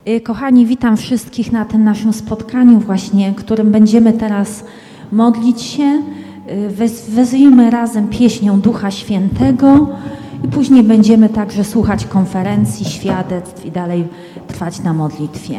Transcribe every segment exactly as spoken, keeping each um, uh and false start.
Kochani, witam wszystkich na tym naszym spotkaniu właśnie, którym będziemy teraz modlić się. Wezwijmy razem pieśnią Ducha Świętego i później będziemy także słuchać konferencji, świadectw i dalej trwać na modlitwie.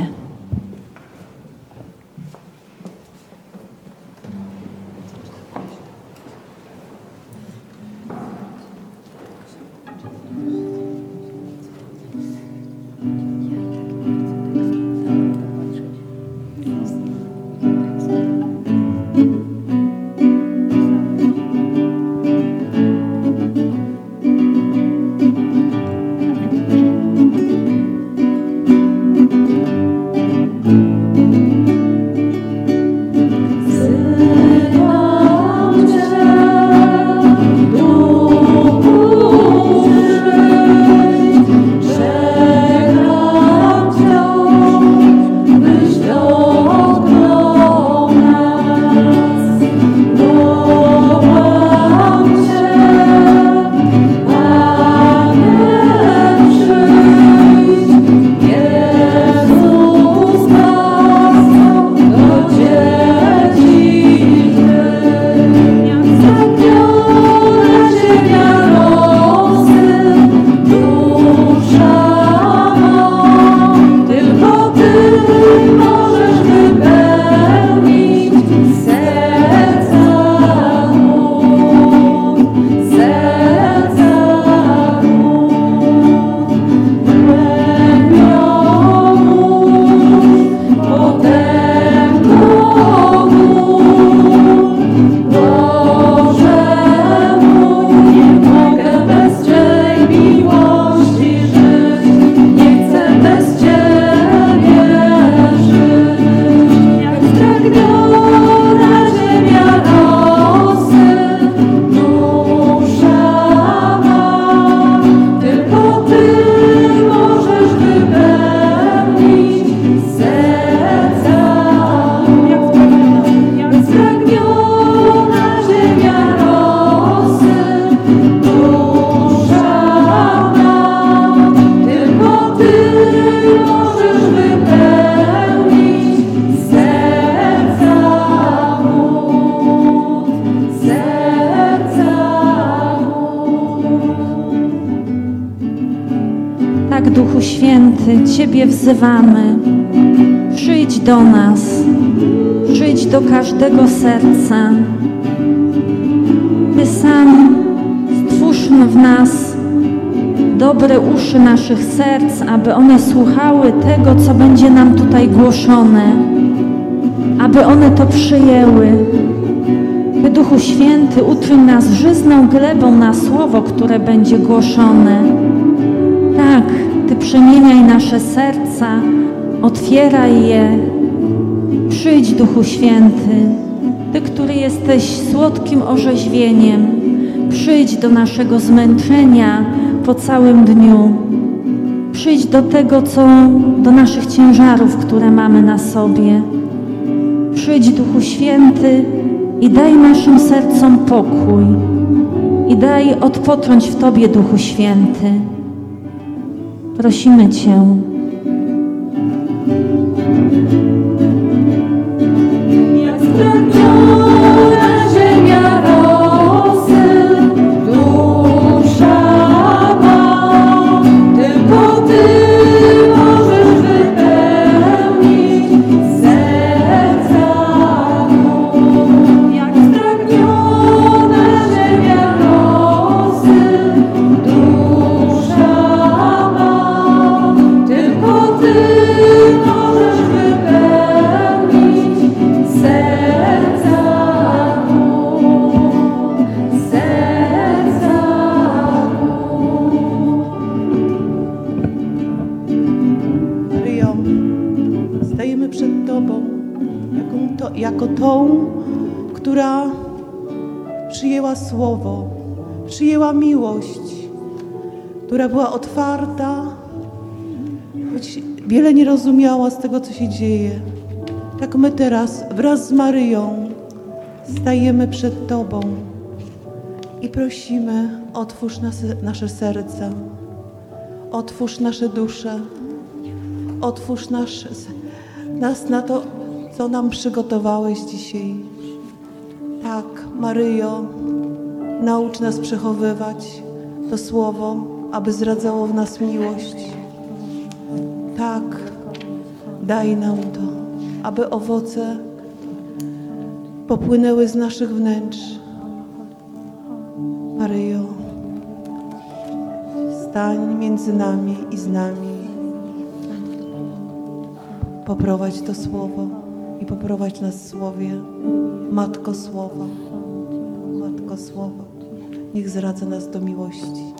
Duchu Święty, Ciebie wzywamy. Przyjdź do nas, przyjdź do każdego serca. Ty sam stwórz w nas dobre uszy naszych serc, aby one słuchały tego, co będzie nam tutaj głoszone, aby one to przyjęły. Ty, Duchu Święty, uczyń nas żyzną glebą na słowo, które będzie głoszone. Tak, Ty przemieniaj nasze serca, otwieraj je. Przyjdź, Duchu Święty, Ty, który jesteś słodkim orzeźwieniem, przyjdź do naszego zmęczenia po całym dniu. Przyjdź do tego, co do naszych ciężarów, które mamy na sobie. Przyjdź, Duchu Święty, i daj naszym sercom pokój. I daj odpocząć w Tobie, Duchu Święty. Prosimy Cię. Jak spragniona ziemia rosy, dusza ma, tylko Ty możesz wypełnić serca mą. Jak spragniona ziemia rosy, dusza ma, tylko Ty możesz wypełnić serca mą, serca mą. Maryjo, stajemy przed Tobą jaką to, jako tą, która przyjęła Słowo, przyjęła miłość, która była otwarta, choć wiele nie rozumiała z tego, co się dzieje. Tak my teraz wraz z Maryją stajemy przed Tobą i prosimy, otwórz nas, nasze serca, otwórz nasze dusze, otwórz nasz, nas na to, co nam przygotowałeś dzisiaj. Tak, Maryjo, naucz nas przechowywać to słowo, aby zradzało w nas miłość. Tak, daj nam to, aby owoce popłynęły z naszych wnętrz. Maryjo, stań między nami i z nami. Poprowadź to słowo i poprowadź nas w słowie. Matko Słowa, Matko Słowa, niech zradza nas do miłości.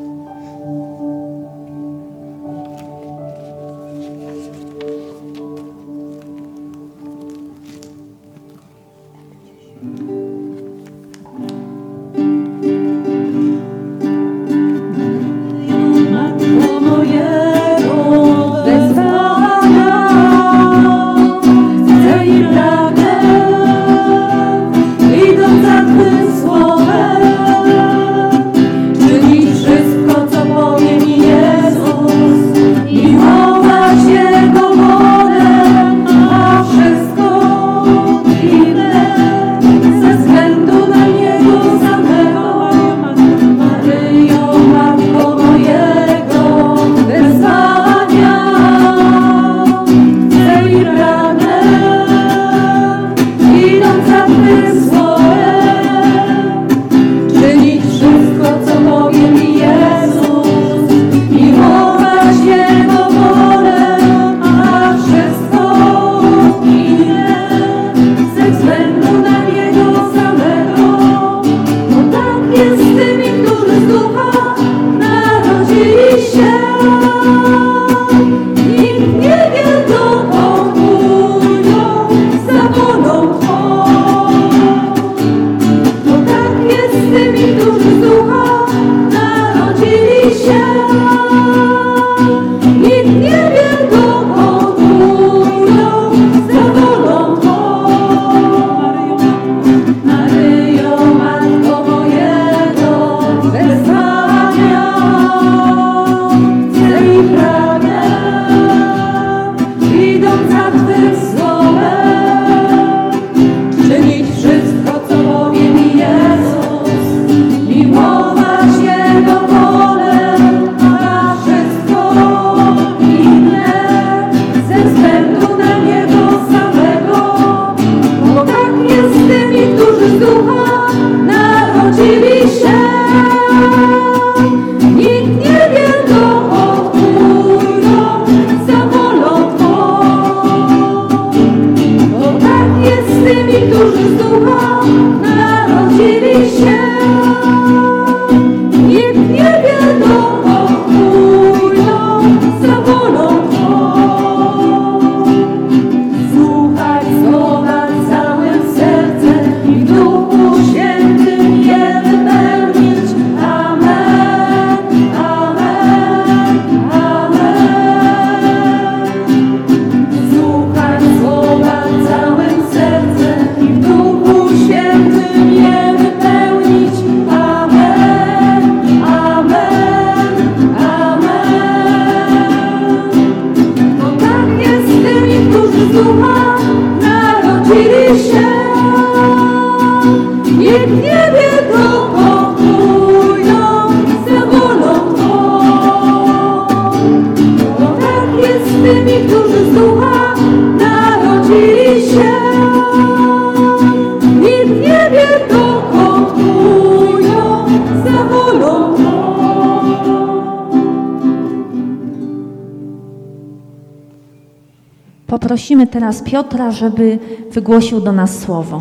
Poprosimy teraz Piotra, żeby wygłosił do nas słowo.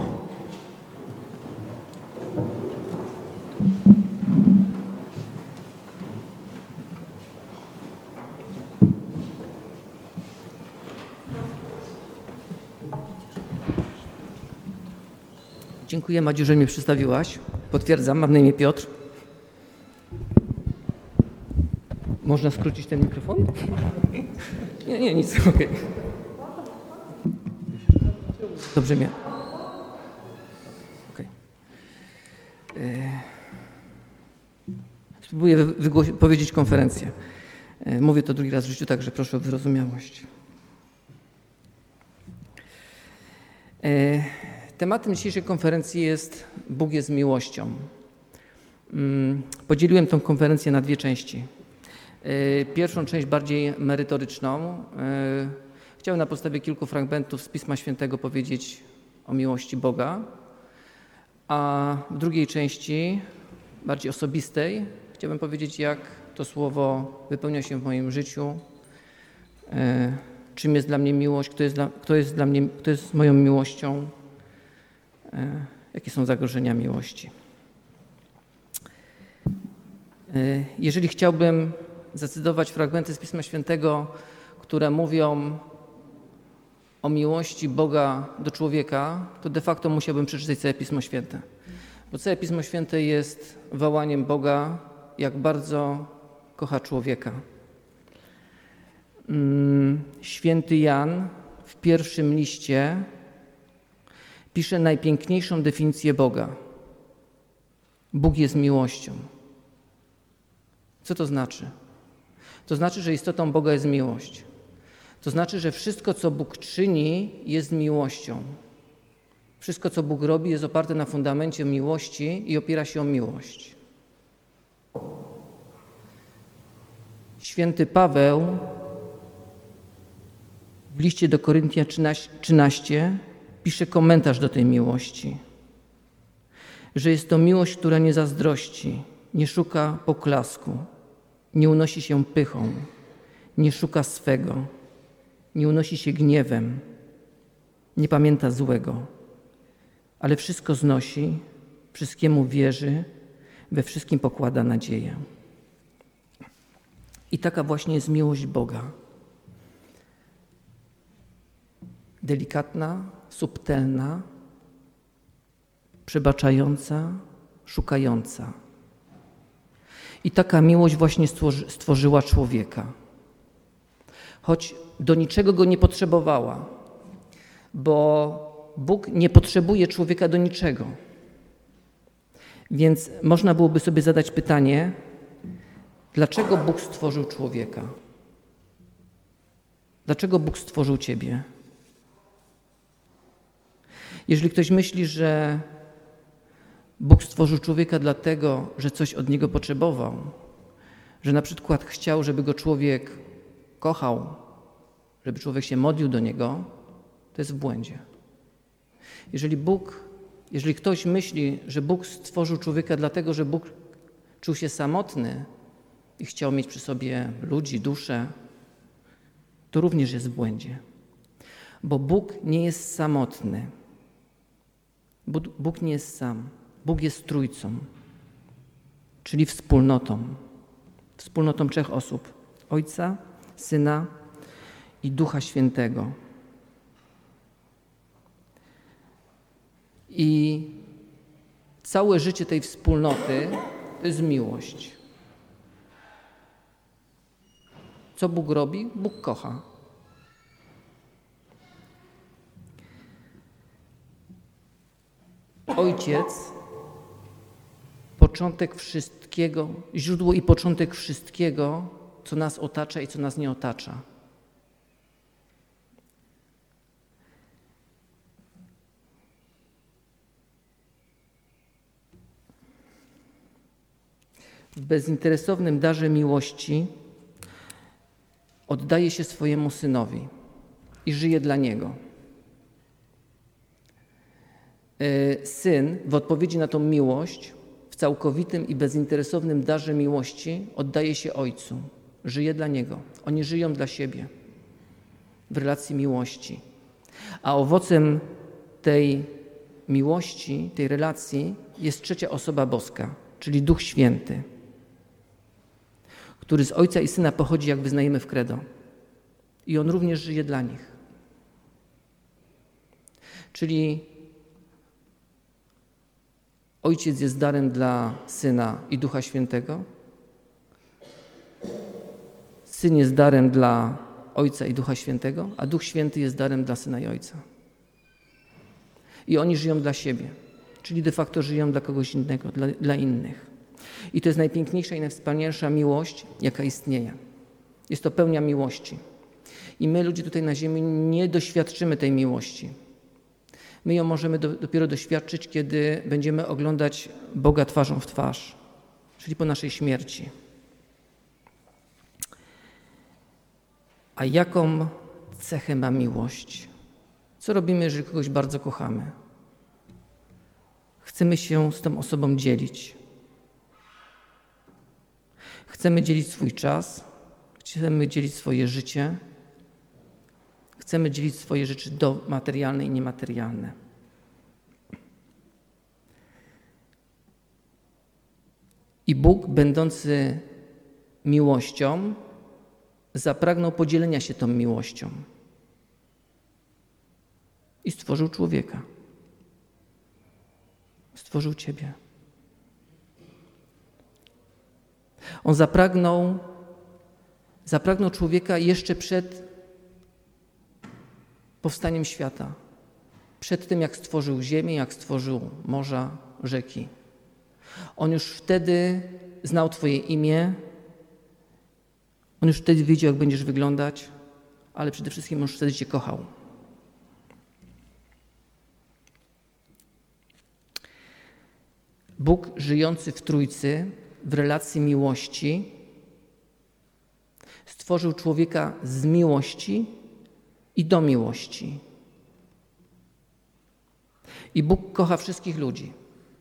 Dziękuję, Madziu, że mnie przedstawiłaś. Potwierdzam, mam na imię Piotr. Można skrócić ten mikrofon? Nie, nie, nic, okej. Okay. Dobrze mnie. Okay. Spróbuję wygłosi- powiedzieć konferencję. Mówię to drugi raz w życiu, także proszę o wyrozumiałość. Tematem dzisiejszej konferencji jest Bóg jest miłością. Podzieliłem tę konferencję na dwie części. Pierwszą część bardziej merytoryczną. Chciałem na podstawie kilku fragmentów z Pisma Świętego powiedzieć o miłości Boga, a w drugiej części, bardziej osobistej, chciałbym powiedzieć, jak to słowo wypełnia się w moim życiu, czym jest dla mnie miłość, kto jest dla, kto jest dla mnie, kto jest moją miłością, jakie są zagrożenia miłości. Jeżeli chciałbym zacytować fragmenty z Pisma Świętego, które mówią o miłości Boga do człowieka, to de facto musiałbym przeczytać całe Pismo Święte. Bo całe Pismo Święte jest wołaniem Boga, jak bardzo kocha człowieka. Święty Jan w pierwszym liście pisze najpiękniejszą definicję Boga. Bóg jest miłością. Co to znaczy? To znaczy, że istotą Boga jest miłość. To znaczy, że wszystko, co Bóg czyni, jest miłością. Wszystko, co Bóg robi, jest oparte na fundamencie miłości i opiera się o miłość. Święty Paweł w liście do Koryntian trzynaście pisze komentarz do tej miłości, że jest to miłość, która nie zazdrości, nie szuka poklasku, nie unosi się pychą, nie szuka swego, nie unosi się gniewem, nie pamięta złego, ale wszystko znosi, wszystkiemu wierzy, we wszystkim pokłada nadzieję. I taka właśnie jest miłość Boga. Delikatna, subtelna, przebaczająca, szukająca. I taka miłość właśnie stworzy, stworzyła człowieka. Choć do niczego go nie potrzebowała, bo Bóg nie potrzebuje człowieka do niczego. Więc można byłoby sobie zadać pytanie, dlaczego Bóg stworzył człowieka? Dlaczego Bóg stworzył ciebie? Jeżeli ktoś myśli, że Bóg stworzył człowieka dlatego, że coś od niego potrzebował, że na przykład chciał, żeby go człowiek kochał, żeby człowiek się modlił do niego, to jest w błędzie. Jeżeli Bóg, jeżeli ktoś myśli, że Bóg stworzył człowieka dlatego, że Bóg czuł się samotny i chciał mieć przy sobie ludzi, duszę, to również jest w błędzie. Bo Bóg nie jest samotny. Bóg nie jest sam. Bóg jest trójcą, czyli wspólnotą. Wspólnotą trzech osób. Ojca, Syna i Ducha Świętego. I całe życie tej wspólnoty to jest miłość. Co Bóg robi? Bóg kocha. Ojciec, początek wszystkiego, źródło i początek wszystkiego, co nas otacza i co nas nie otacza. W bezinteresownym darze miłości oddaje się swojemu Synowi i żyje dla Niego. Syn w odpowiedzi na tą miłość, w całkowitym i bezinteresownym darze miłości oddaje się Ojcu, żyje dla Niego. Oni żyją dla siebie w relacji miłości. A owocem tej miłości, tej relacji jest trzecia osoba boska, czyli Duch Święty, który z Ojca i Syna pochodzi, jak wyznajemy w credo. I On również żyje dla nich. Czyli Ojciec jest darem dla Syna i Ducha Świętego. Syn jest darem dla Ojca i Ducha Świętego, a Duch Święty jest darem dla Syna i Ojca. I oni żyją dla siebie, czyli de facto żyją dla kogoś innego, dla, dla innych. I to jest najpiękniejsza i najwspanialsza miłość, jaka istnieje. Jest to pełnia miłości. I my, ludzie tutaj na ziemi, nie doświadczymy tej miłości. My ją możemy do, dopiero doświadczyć, kiedy będziemy oglądać Boga twarzą w twarz, czyli po naszej śmierci. A jaką cechę ma miłość? Co robimy, jeżeli kogoś bardzo kochamy? Chcemy się z tą osobą dzielić. Chcemy dzielić swój czas, chcemy dzielić swoje życie, chcemy dzielić swoje rzeczy do materialne i niematerialne. I Bóg, będący miłością, zapragnął podzielenia się tą miłością i stworzył człowieka. Stworzył ciebie. On zapragnął, zapragnął człowieka jeszcze przed powstaniem świata. Przed tym, jak stworzył ziemię, jak stworzył morza, rzeki. On już wtedy znał twoje imię. On już wtedy wiedział, jak będziesz wyglądać, ale przede wszystkim on już wtedy cię kochał. Bóg żyjący w Trójcy, w relacji miłości, stworzył człowieka z miłości i do miłości. I Bóg kocha wszystkich ludzi.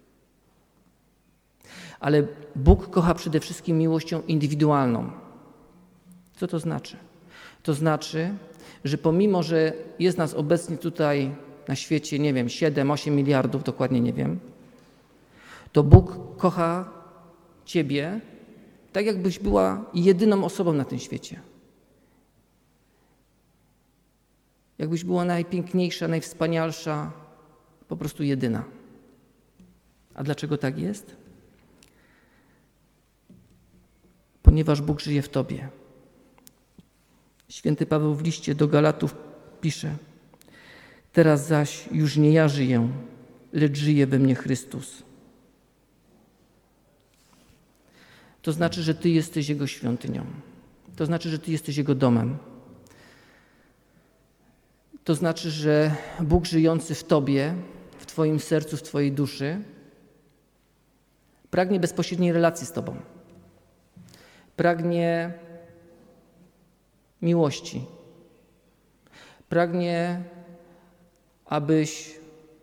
Ale Bóg kocha przede wszystkim miłością indywidualną. Co to znaczy? To znaczy, że pomimo, że jest nas obecnie tutaj na świecie, nie wiem, siedem, osiem miliardów, dokładnie nie wiem, to Bóg kocha ciebie tak, jakbyś była jedyną osobą na tym świecie. Jakbyś była najpiękniejsza, najwspanialsza, po prostu jedyna. A dlaczego tak jest? Ponieważ Bóg żyje w tobie. Święty Paweł w liście do Galatów pisze: teraz zaś już nie ja żyję, lecz żyje we mnie Chrystus. To znaczy, że ty jesteś Jego świątynią. To znaczy, że ty jesteś Jego domem. To znaczy, że Bóg żyjący w tobie, w twoim sercu, w twojej duszy, pragnie bezpośredniej relacji z tobą. Pragnie miłości. Pragnie, abyś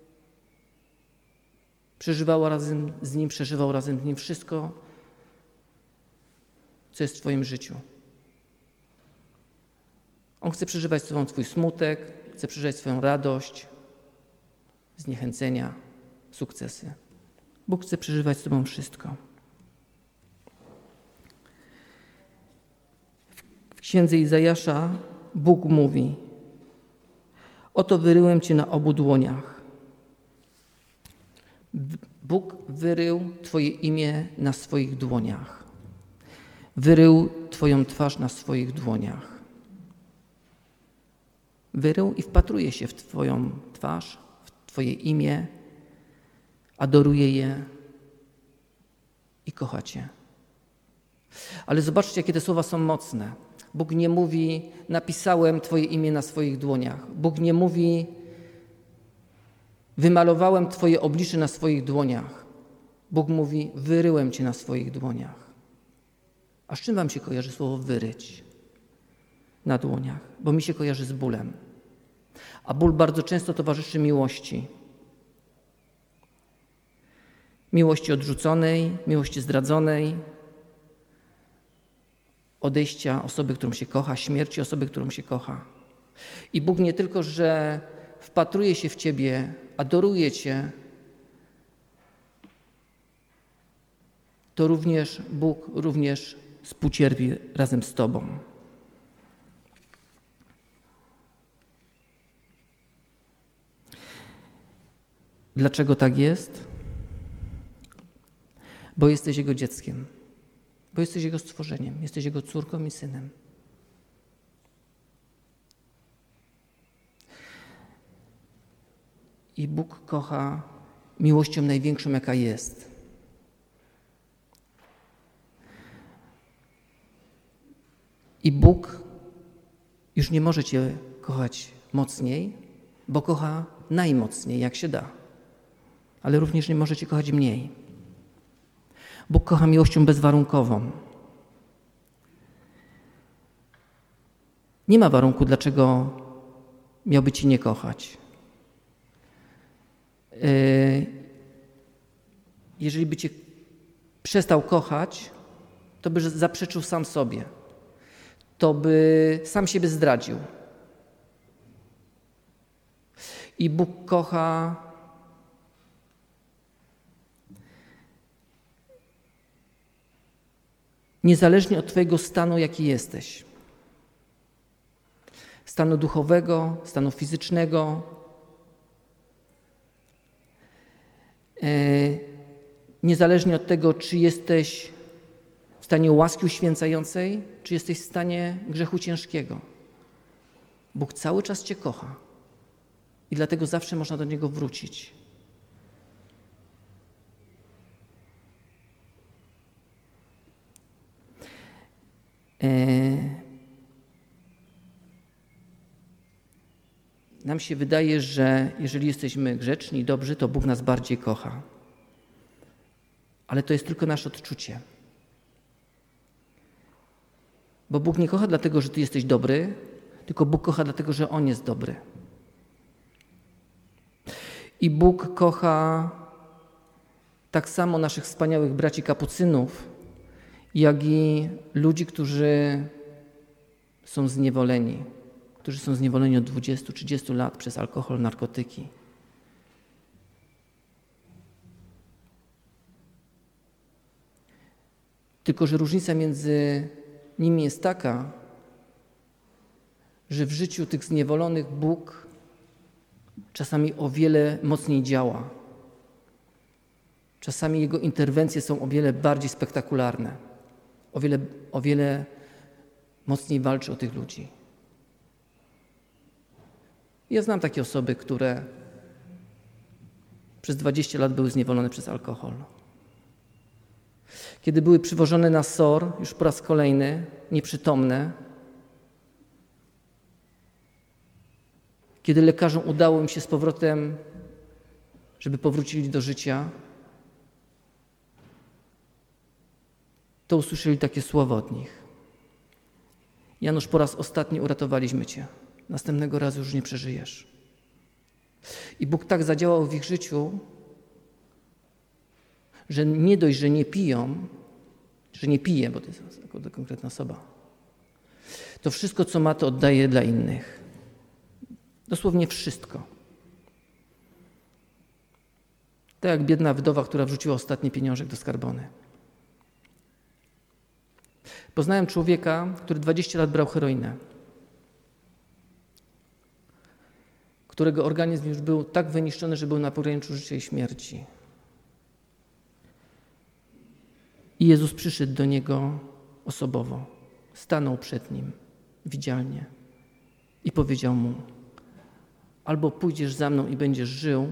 przeżywała razem z Nim, przeżywał razem z Nim wszystko, co jest w twoim życiu. On chce przeżywać z tobą twój smutek, chce przeżywać swoją radość, zniechęcenia, sukcesy. Bóg chce przeżywać z tobą wszystko. W księdze Izajasza Bóg mówi: oto wyryłem cię na obu dłoniach. Bóg wyrył twoje imię na swoich dłoniach. Wyrył twoją twarz na swoich dłoniach. Wyrył i wpatruje się w twoją twarz, w twoje imię, adoruje je i kocha cię. Ale zobaczcie, jakie te słowa są mocne. Bóg nie mówi: napisałem twoje imię na swoich dłoniach. Bóg nie mówi: wymalowałem twoje oblicze na swoich dłoniach. Bóg mówi: wyryłem cię na swoich dłoniach. A z czym wam się kojarzy słowo wyryć na dłoniach? Bo mi się kojarzy z bólem. A ból bardzo często towarzyszy miłości. Miłości odrzuconej, miłości zdradzonej, odejścia osoby, którą się kocha, śmierci osoby, którą się kocha. I Bóg nie tylko, że wpatruje się w ciebie, adoruje cię, to również Bóg również współcierpi razem z tobą. Dlaczego tak jest? Bo jesteś Jego dzieckiem. Bo jesteś Jego stworzeniem. Jesteś Jego córką i synem. I Bóg kocha miłością największą, jaka jest. I Bóg Bóg już nie może cię kochać mocniej, bo kocha najmocniej, jak się da. Ale również nie może cię kochać mniej. Bóg kocha miłością bezwarunkową. Nie ma warunku, dlaczego miałby ci nie kochać. Jeżeli by cię przestał kochać, to by zaprzeczył sam sobie. To by sam siebie zdradził. I Bóg kocha niezależnie od twojego stanu, jaki jesteś. Stanu duchowego, stanu fizycznego. Niezależnie od tego, czy jesteś w stanie łaski uświęcającej, czy jesteś w stanie grzechu ciężkiego. Bóg cały czas cię kocha i dlatego zawsze można do Niego wrócić. Nam się wydaje, że jeżeli jesteśmy grzeczni i dobrzy, to Bóg nas bardziej kocha. Ale to jest tylko nasze odczucie. Bo Bóg nie kocha dlatego, że ty jesteś dobry, tylko Bóg kocha dlatego, że On jest dobry. I Bóg kocha tak samo naszych wspaniałych braci kapucynów, jak i ludzi, którzy są zniewoleni, którzy są zniewoleni od dwudziestu trzydziestu lat przez alkohol, narkotyki. Tylko że różnica między nimi jest taka, że w życiu tych zniewolonych Bóg czasami o wiele mocniej działa. Czasami Jego interwencje są o wiele bardziej spektakularne. O wiele, o wiele mocniej walczy o tych ludzi. Ja znam takie osoby, które przez dwadzieścia lat były zniewolone przez alkohol. Kiedy były przywożone na S O R, już po raz kolejny, nieprzytomne, kiedy lekarzom udało im się z powrotem, żeby powrócili do życia, to usłyszeli takie słowa od nich. Janusz, po raz ostatni uratowaliśmy Cię. Następnego razu już nie przeżyjesz. I Bóg tak zadziałał w ich życiu, że nie dość, że nie piją, że nie pije, bo to jest konkretna osoba, to wszystko, co ma, to oddaje dla innych. Dosłownie wszystko. Tak jak biedna wdowa, która wrzuciła ostatni pieniążek do skarbony. Poznałem człowieka, który dwadzieścia lat brał heroinę, którego organizm już był tak wyniszczony, że był na pograniczu życia i śmierci. I Jezus przyszedł do niego osobowo, stanął przed nim widzialnie i powiedział mu: albo pójdziesz za mną i będziesz żył,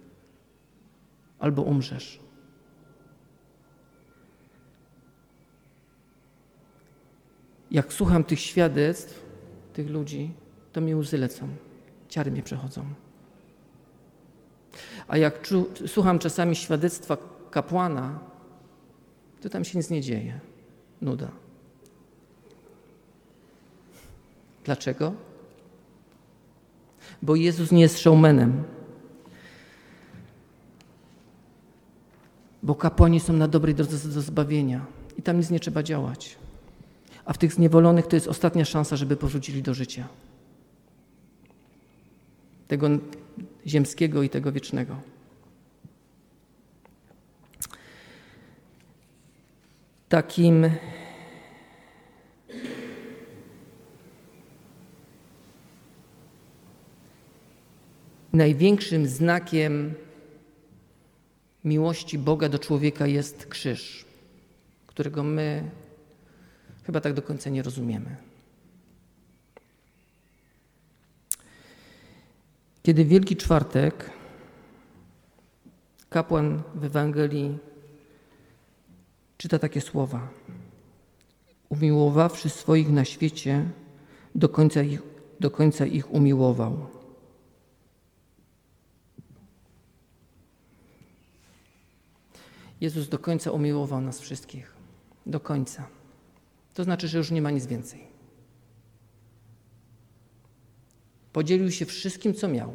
albo umrzesz. Jak słucham tych świadectw, tych ludzi, to mi łzy lecą, ciary mnie przechodzą. A jak czu, słucham czasami świadectwa kapłana, to tam się nic nie dzieje. Nuda. Dlaczego? Bo Jezus nie jest showmanem. Bo kapłani są na dobrej drodze do zbawienia i tam nic nie trzeba działać. A w tych zniewolonych to jest ostatnia szansa, żeby powrócili do życia. Tego ziemskiego i tego wiecznego. Takim największym znakiem miłości Boga do człowieka jest krzyż, którego my chyba tak do końca nie rozumiemy. Kiedy w Wielki Czwartek kapłan w Ewangelii czyta takie słowa: umiłowawszy swoich na świecie, do końca ich, do końca ich umiłował. Jezus do końca umiłował nas wszystkich. Do końca. To znaczy, że już nie ma nic więcej. Podzielił się wszystkim, co miał.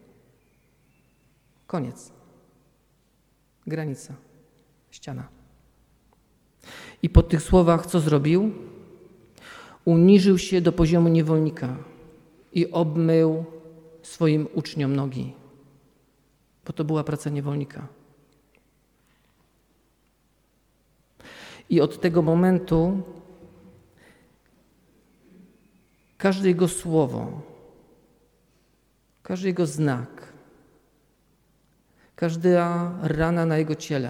Koniec. Granica. Ściana. I po tych słowach co zrobił? Uniżył się do poziomu niewolnika i obmył swoim uczniom nogi. Bo to była praca niewolnika. I od tego momentu każde Jego słowo, każdy Jego znak, każda rana na Jego ciele,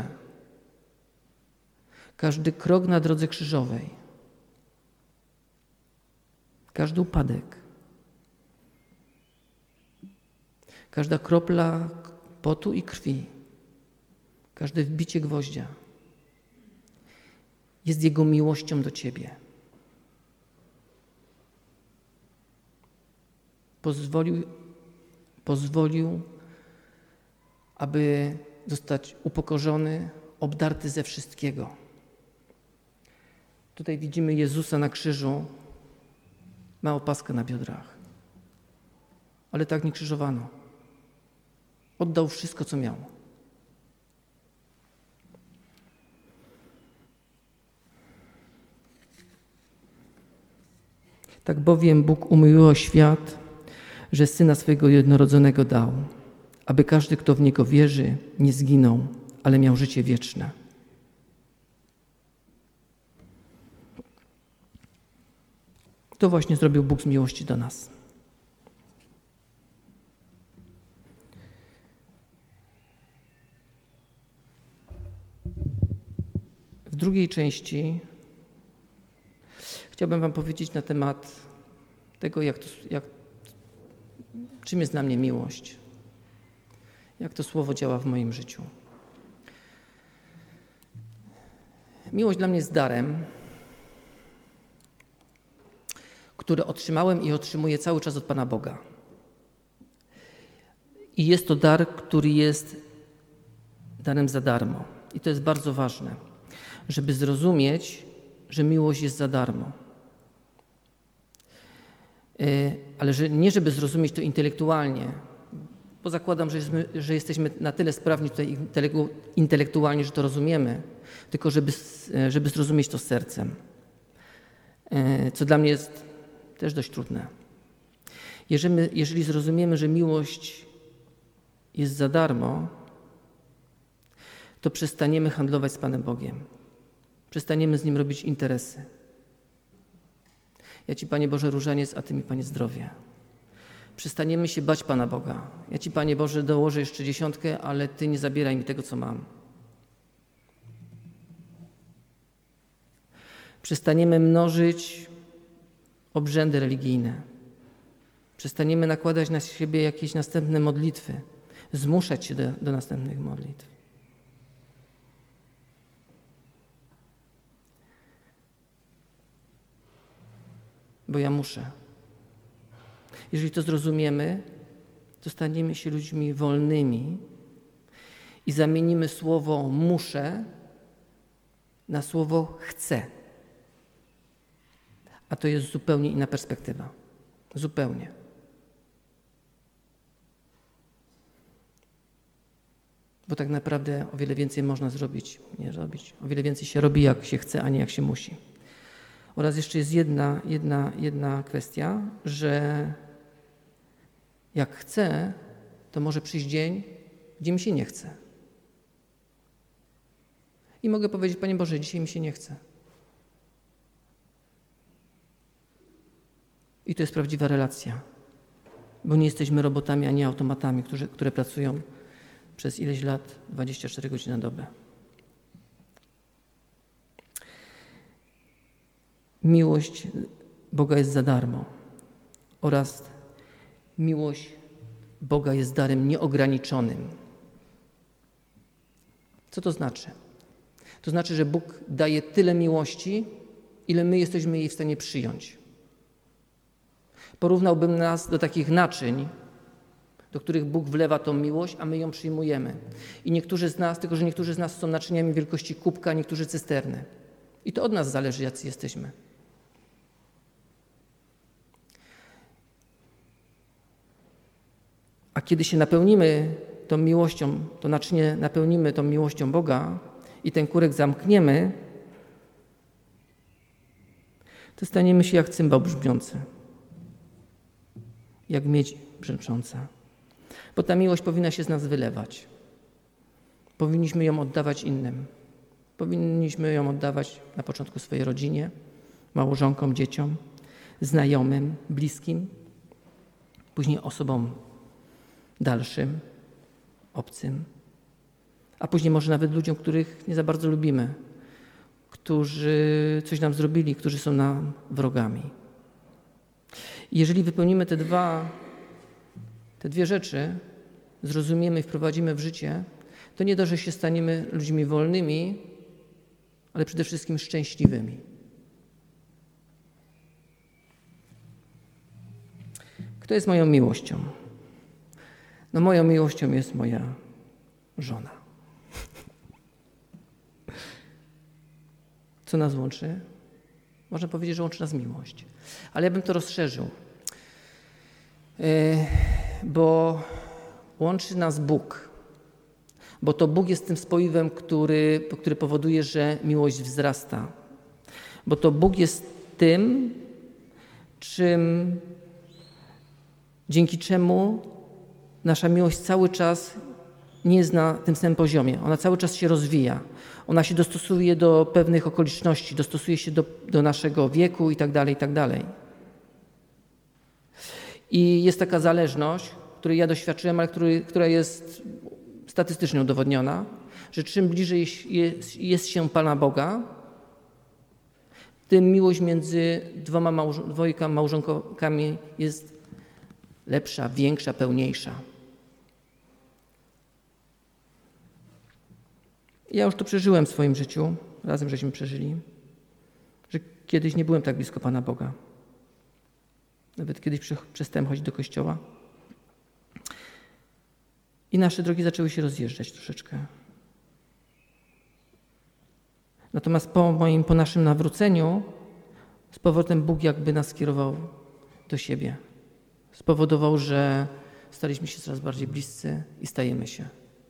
każdy krok na drodze krzyżowej, każdy upadek, każda kropla potu i krwi, każde wbicie gwoździa jest Jego miłością do Ciebie. Pozwolił, pozwolił, aby zostać upokorzony, obdarty ze wszystkiego. Tutaj widzimy Jezusa na krzyżu, ma opaskę na biodrach, ale tak nie krzyżowano. Oddał wszystko, co miał. Tak bowiem Bóg umiłował świat, że Syna swojego jednorodzonego dał, aby każdy, kto w Niego wierzy, nie zginął, ale miał życie wieczne. To właśnie zrobił Bóg z miłości do nas. W drugiej części chciałbym Wam powiedzieć na temat tego, jak to, jak, czym jest dla mnie miłość, jak to słowo działa w moim życiu. Miłość dla mnie jest darem, który otrzymałem i otrzymuję cały czas od Pana Boga. I jest to dar, który jest darem za darmo. I to jest bardzo ważne, żeby zrozumieć, że miłość jest za darmo. Ale że, nie żeby zrozumieć to intelektualnie, bo zakładam, że, jesteśmy, że jesteśmy na tyle sprawni tutaj intelektualnie, że to rozumiemy, tylko żeby, żeby zrozumieć to sercem, co dla mnie jest też dość trudne. Jeżeli, jeżeli zrozumiemy, że miłość jest za darmo, to przestaniemy handlować z Panem Bogiem. Przestaniemy z Nim robić interesy. Ja Ci, Panie Boże, różaniec, a Ty mi, Panie, zdrowie. Przestaniemy się bać Pana Boga. Ja Ci, Panie Boże, dołożę jeszcze dziesiątkę, ale Ty nie zabieraj mi tego, co mam. Przestaniemy mnożyć obrzędy religijne. Przestaniemy nakładać na siebie jakieś następne modlitwy. Zmuszać się do, do następnych modlitw. Bo ja muszę. Jeżeli to zrozumiemy, to staniemy się ludźmi wolnymi i zamienimy słowo muszę na słowo chcę. A to jest zupełnie inna perspektywa. Zupełnie. Bo tak naprawdę o wiele więcej można zrobić, nie zrobić. O wiele więcej się robi, jak się chce, a nie jak się musi. Oraz jeszcze jest jedna, jedna, jedna kwestia, że jak chcę, to może przyjść dzień, gdzie mi się nie chce. I mogę powiedzieć, Panie Boże, dzisiaj mi się nie chce. I to jest prawdziwa relacja, bo nie jesteśmy robotami, ani automatami, którzy, które pracują przez ileś lat, dwadzieścia cztery godziny na dobę. Miłość Boga jest za darmo oraz miłość Boga jest darem nieograniczonym. Co to znaczy? To znaczy, że Bóg daje tyle miłości, ile my jesteśmy jej w stanie przyjąć. Porównałbym nas do takich naczyń, do których Bóg wlewa tą miłość, a my ją przyjmujemy. I niektórzy z nas, tylko że niektórzy z nas są naczyniami wielkości kubka, a niektórzy cysterny. I to od nas zależy, jacy jesteśmy. A kiedy się napełnimy tą miłością, to naczynie napełnimy tą miłością Boga i ten kurek zamkniemy, to staniemy się jak cymbał brzmiący, jak miedź brzęcząca. Bo ta miłość powinna się z nas wylewać. Powinniśmy ją oddawać innym. Powinniśmy ją oddawać na początku swojej rodzinie, małżonkom, dzieciom, znajomym, bliskim, później osobom dalszym, obcym, a później może nawet ludziom, których nie za bardzo lubimy, którzy coś nam zrobili, którzy są nam wrogami. I jeżeli wypełnimy te dwa, te dwie rzeczy, zrozumiemy i wprowadzimy w życie, to nie dość, że się staniemy ludźmi wolnymi, ale przede wszystkim szczęśliwymi. Kto jest moją miłością? No moją miłością jest moja żona. Co nas łączy? Można powiedzieć, że łączy nas miłość. Ale ja bym to rozszerzył, bo łączy nas Bóg. Bo to Bóg jest tym spoiwem, który, który powoduje, że miłość wzrasta. Bo to Bóg jest tym, czym, dzięki czemu nasza miłość cały czas nie jest na tym samym poziomie. Ona cały czas się rozwija. Ona się dostosuje do pewnych okoliczności, dostosuje się do, do naszego wieku i tak dalej, i tak dalej. I jest taka zależność, której ja doświadczyłem, ale który, która jest statystycznie udowodniona, że czym bliżej jest, jest się Pana Boga, tym miłość między dwoma małż- dwojga małżonkami jest lepsza, większa, pełniejsza. Ja już to przeżyłem w swoim życiu, razem żeśmy przeżyli, że kiedyś nie byłem tak blisko Pana Boga. Nawet kiedyś przestałem chodzić do kościoła. I nasze drogi zaczęły się rozjeżdżać troszeczkę. Natomiast po moim, po naszym nawróceniu z powrotem Bóg jakby nas skierował do siebie. Spowodował, że staliśmy się coraz bardziej bliscy i stajemy się.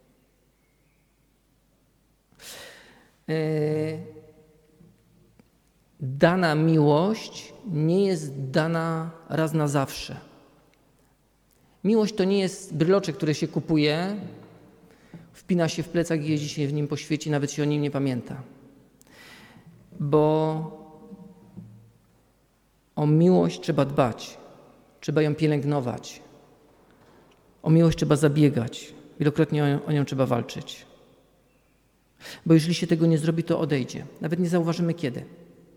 Dana miłość nie jest dana raz na zawsze. Miłość to nie jest bryloczek, który się kupuje, wpina się w plecak i jeździ się w nim po świecie, nawet się o nim nie pamięta. Bo o miłość trzeba dbać, trzeba ją pielęgnować. O miłość trzeba zabiegać, wielokrotnie o nią, o nią trzeba walczyć. Bo jeżeli się tego nie zrobi, to odejdzie. Nawet nie zauważymy kiedy.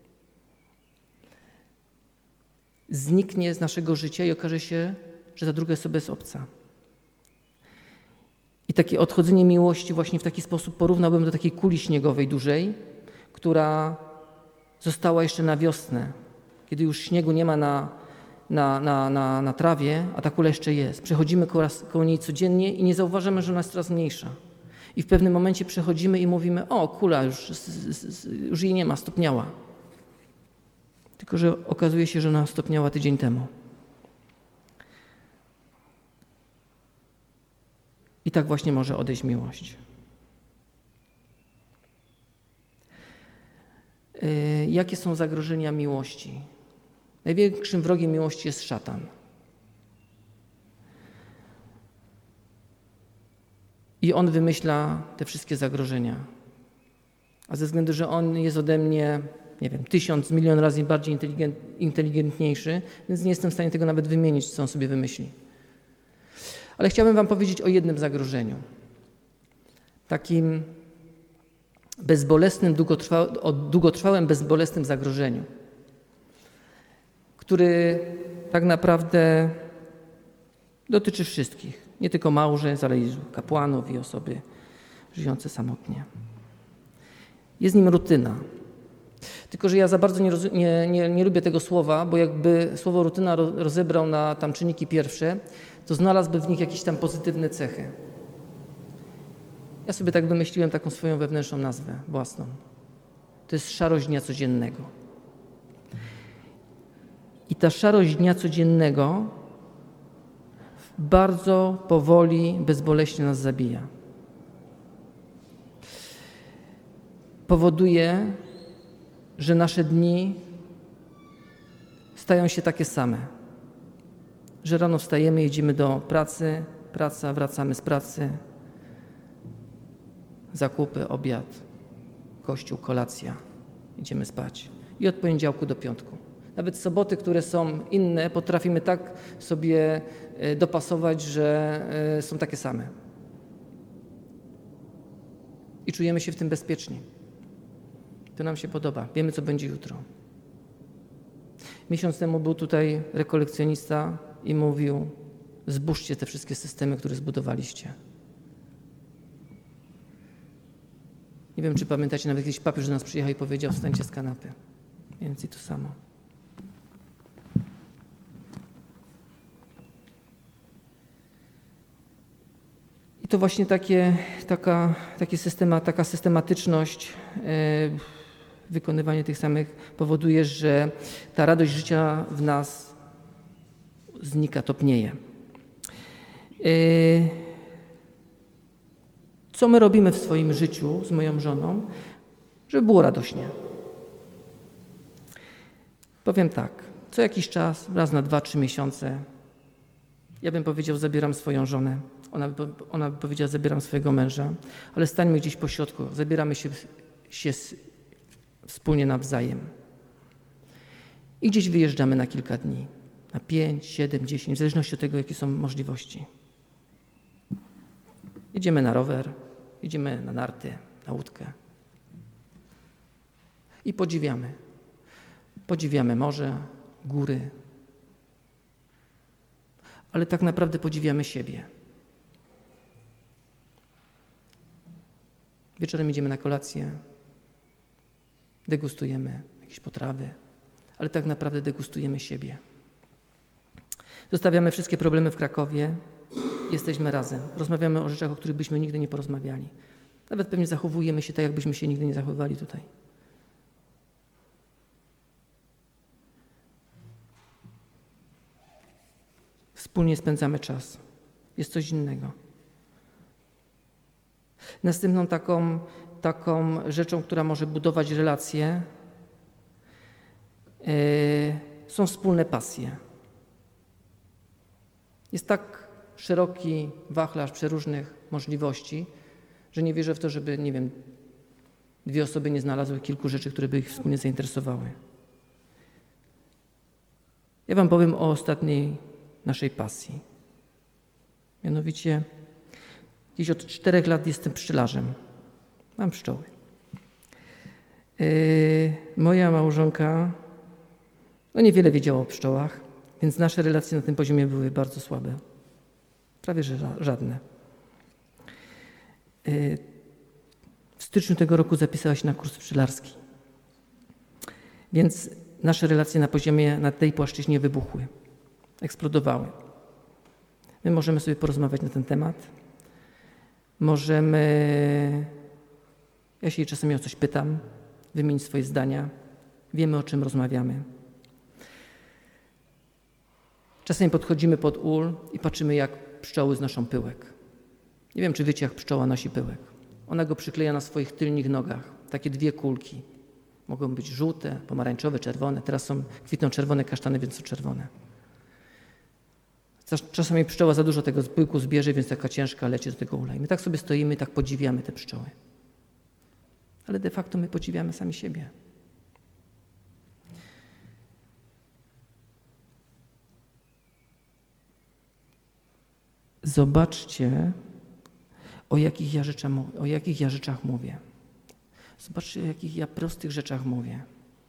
Zniknie z naszego życia i okaże się, że ta druga osoba jest obca. I takie odchodzenie miłości właśnie w taki sposób porównałbym do takiej kuli śniegowej dużej, która została jeszcze na wiosnę, kiedy już śniegu nie ma na, na, na, na, na trawie, a ta kula jeszcze jest. Przechodzimy koło, koło niej codziennie i nie zauważamy, że ona jest coraz mniejsza. I w pewnym momencie przechodzimy i mówimy, o kula, już, już jej nie ma, stopniała. Tylko że okazuje się, że ona stopniała tydzień temu. I tak właśnie może odejść miłość. Yy, jakie są zagrożenia miłości? Największym wrogiem miłości jest szatan. I on wymyśla te wszystkie zagrożenia. A ze względu, że on jest ode mnie, nie wiem, tysiąc, milion razy bardziej inteligent, inteligentniejszy, więc nie jestem w stanie tego nawet wymienić, co on sobie wymyśli. Ale chciałbym wam powiedzieć o jednym zagrożeniu. Takim bezbolesnym, długotrwa, o długotrwałym, bezbolesnym zagrożeniu, który tak naprawdę dotyczy wszystkich. Nie tylko małżeństw, ale i kapłanów i osoby żyjące samotnie. Jest nim rutyna. Tylko że ja za bardzo nie, roz, nie, nie, nie lubię tego słowa, bo jakby słowo rutyna rozebrał na tam czynniki pierwsze, to znalazłby w nich jakieś tam pozytywne cechy. Ja sobie tak wymyśliłem taką swoją wewnętrzną nazwę własną. To jest szarość dnia codziennego. I ta szarość dnia codziennego bardzo powoli, bezboleśnie nas zabija. Powoduje, że nasze dni stają się takie same. Że rano wstajemy, jedziemy do pracy, praca, wracamy z pracy, zakupy, obiad, kościół, kolacja, idziemy spać. I od poniedziałku do piątku. Nawet soboty, które są inne, potrafimy tak sobie dopasować, że są takie same. I czujemy się w tym bezpieczni. To nam się podoba. Wiemy, co będzie jutro. Miesiąc temu był tutaj rekolekcjonista i mówił: zburzcie te wszystkie systemy, które zbudowaliście. Nie wiem, czy pamiętacie, nawet jakiś papież do nas przyjechał i powiedział: wstańcie z kanapy. Mniej więcej to samo. I to właśnie takie, taka, takie systema, taka systematyczność yy, wykonywanie tych samych powoduje, że ta radość życia w nas znika, topnieje. Yy, Co my robimy w swoim życiu z moją żoną, żeby było radośnie? Powiem tak, co jakiś czas, raz na dwa, trzy miesiące, ja bym powiedział, zabieram swoją żonę, ona by, ona by powiedziała, zabieram swojego męża, ale stańmy gdzieś po środku, zabieramy się, się wspólnie nawzajem. I gdzieś wyjeżdżamy na kilka dni, na pięć, siedem, dziesięć, w zależności od tego, jakie są możliwości. Jedziemy na rower, jedziemy na narty, na łódkę i podziwiamy. Podziwiamy morze, góry, ale tak naprawdę podziwiamy siebie. Wieczorem idziemy na kolację, degustujemy jakieś potrawy, ale tak naprawdę degustujemy siebie. Zostawiamy wszystkie problemy w Krakowie, jesteśmy razem, rozmawiamy o rzeczach, o których byśmy nigdy nie porozmawiali. Nawet pewnie zachowujemy się tak, jakbyśmy się nigdy nie zachowywali tutaj. Wspólnie spędzamy czas. Jest coś innego. Następną taką, taką rzeczą, która może budować relacje, yy, są wspólne pasje. Jest tak szeroki wachlarz przeróżnych możliwości, że nie wierzę w to, żeby, nie wiem, dwie osoby nie znalazły kilku rzeczy, które by ich wspólnie zainteresowały. Ja wam powiem o ostatniej naszej pasji. Mianowicie gdzieś od czterech lat jestem pszczelarzem. Mam pszczoły. Yy, moja małżonka no niewiele wiedziała o pszczołach, więc nasze relacje na tym poziomie były bardzo słabe. Prawie że żadne. Yy, w styczniu tego roku zapisała się na kurs pszczelarski. Więc nasze relacje na poziomie, na tej płaszczyźnie wybuchły. Eksplodowały. My możemy sobie porozmawiać na ten temat. Możemy, ja się jej czasami o coś pytam, wymienić swoje zdania. Wiemy, o czym rozmawiamy. Czasami podchodzimy pod ul i patrzymy, jak pszczoły znoszą pyłek. Nie wiem, czy wiecie, jak pszczoła nosi pyłek. Ona go przykleja na swoich tylnych nogach. Takie dwie kulki. Mogą być żółte, pomarańczowe, czerwone. Teraz są kwitną czerwone kasztany, więc są czerwone. Czasami pszczoła za dużo tego pyłku zbierze, więc taka ciężka leci do tego ula. I my tak sobie stoimy, tak podziwiamy te pszczoły. Ale de facto my podziwiamy sami siebie. Zobaczcie, o jakich ja rzeczach, o jakich ja rzeczach mówię. Zobaczcie, o jakich ja prostych rzeczach mówię.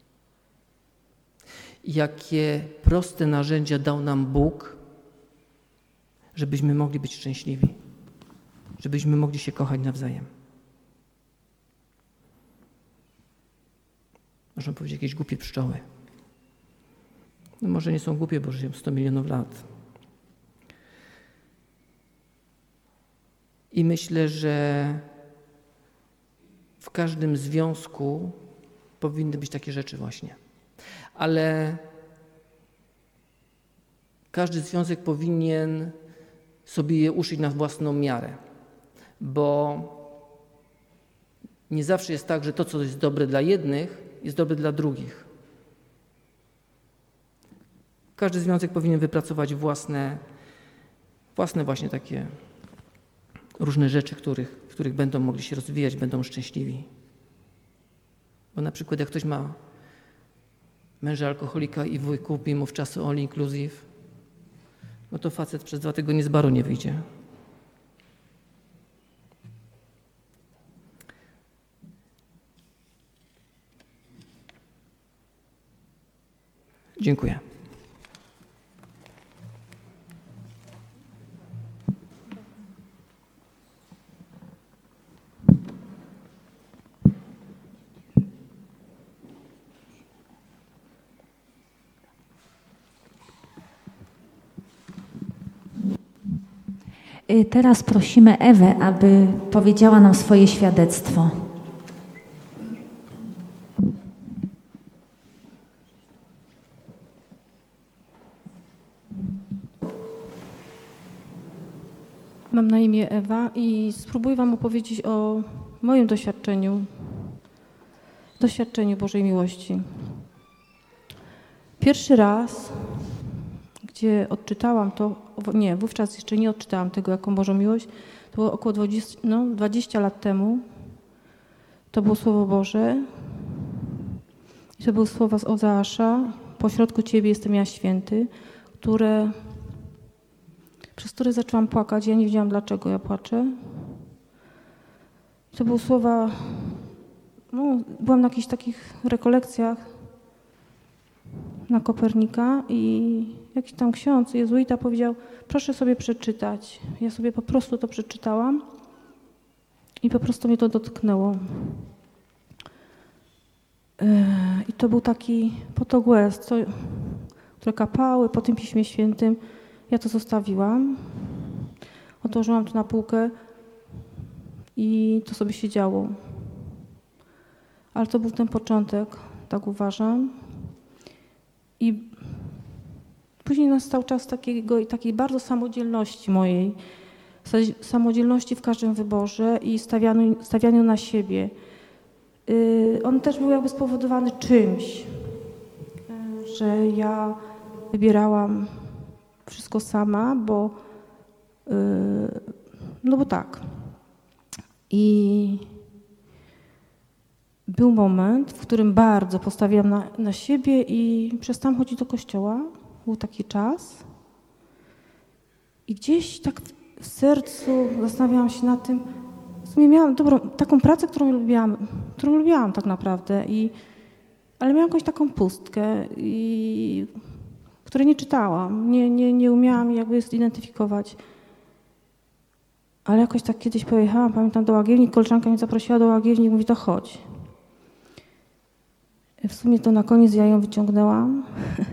Jakie proste narzędzia dał nam Bóg, żebyśmy mogli być szczęśliwi, żebyśmy mogli się kochać nawzajem. można powiedzieć, jakieś głupie pszczoły. No może nie są głupie, bo żyją sto milionów lat. I myślę, że w każdym związku powinny być takie rzeczy właśnie. Ale każdy związek powinien sobie je uszyć na własną miarę, bo nie zawsze jest tak, że to, co jest dobre dla jednych, jest dobre dla drugich. Każdy związek powinien wypracować własne, własne właśnie takie różne rzeczy, których, w których będą mogli się rozwijać, będą szczęśliwi. Bo na przykład jak ktoś ma męża alkoholika i wuj kupi mu w czasu all inclusive, no to facet przez dwa tygodnie z baru nie wyjdzie. Dziękuję. Teraz prosimy Ewę, aby powiedziała nam swoje świadectwo. Mam na imię Ewa i spróbuję Wam opowiedzieć o moim doświadczeniu, doświadczeniu Bożej miłości. Pierwszy raz, gdzie odczytałam to, nie, wówczas jeszcze nie odczytałam tego, jaką Bożą miłość, to było około dwadzieścia, no, dwadzieścia lat temu. To było Słowo Boże i to były słowa z Ozeasza, pośrodku Ciebie jestem ja święty, które, przez które zaczęłam płakać. Ja nie wiedziałam, dlaczego ja płaczę. To były słowa, no, byłam na jakichś takich rekolekcjach na Kopernika i jakiś tam ksiądz jezuita powiedział, proszę sobie przeczytać. Ja sobie po prostu to przeczytałam i po prostu mnie to dotknęło. I to był taki potok łez, co, które kapały po tym Piśmie Świętym. Ja to zostawiłam, odłożyłam to na półkę i to sobie się działo. Ale to był ten początek, tak uważam. I później nastał czas takiego, takiej bardzo samodzielności mojej, samodzielności w każdym wyborze i stawianiu, stawianiu na siebie. Yy, on też był jakby spowodowany czymś, yy, że ja wybierałam wszystko sama, bo yy, no bo tak. I był moment, w którym bardzo postawiłam na, na siebie i przestałam chodzić do kościoła. Był taki czas. I gdzieś tak w sercu zastanawiałam się nad tym, w sumie miałam dobrą, taką pracę, którą lubiłam, którą lubiłam tak naprawdę, i, ale miałam jakąś taką pustkę, i, której nie czytałam, nie, nie, nie umiałam jakby zidentyfikować. Ale jakoś tak kiedyś pojechałam, pamiętam, do Łagiewni, koleżanka mnie zaprosiła do Łagiewni i mówi, to chodź. W sumie to na koniec ja ją wyciągnęłam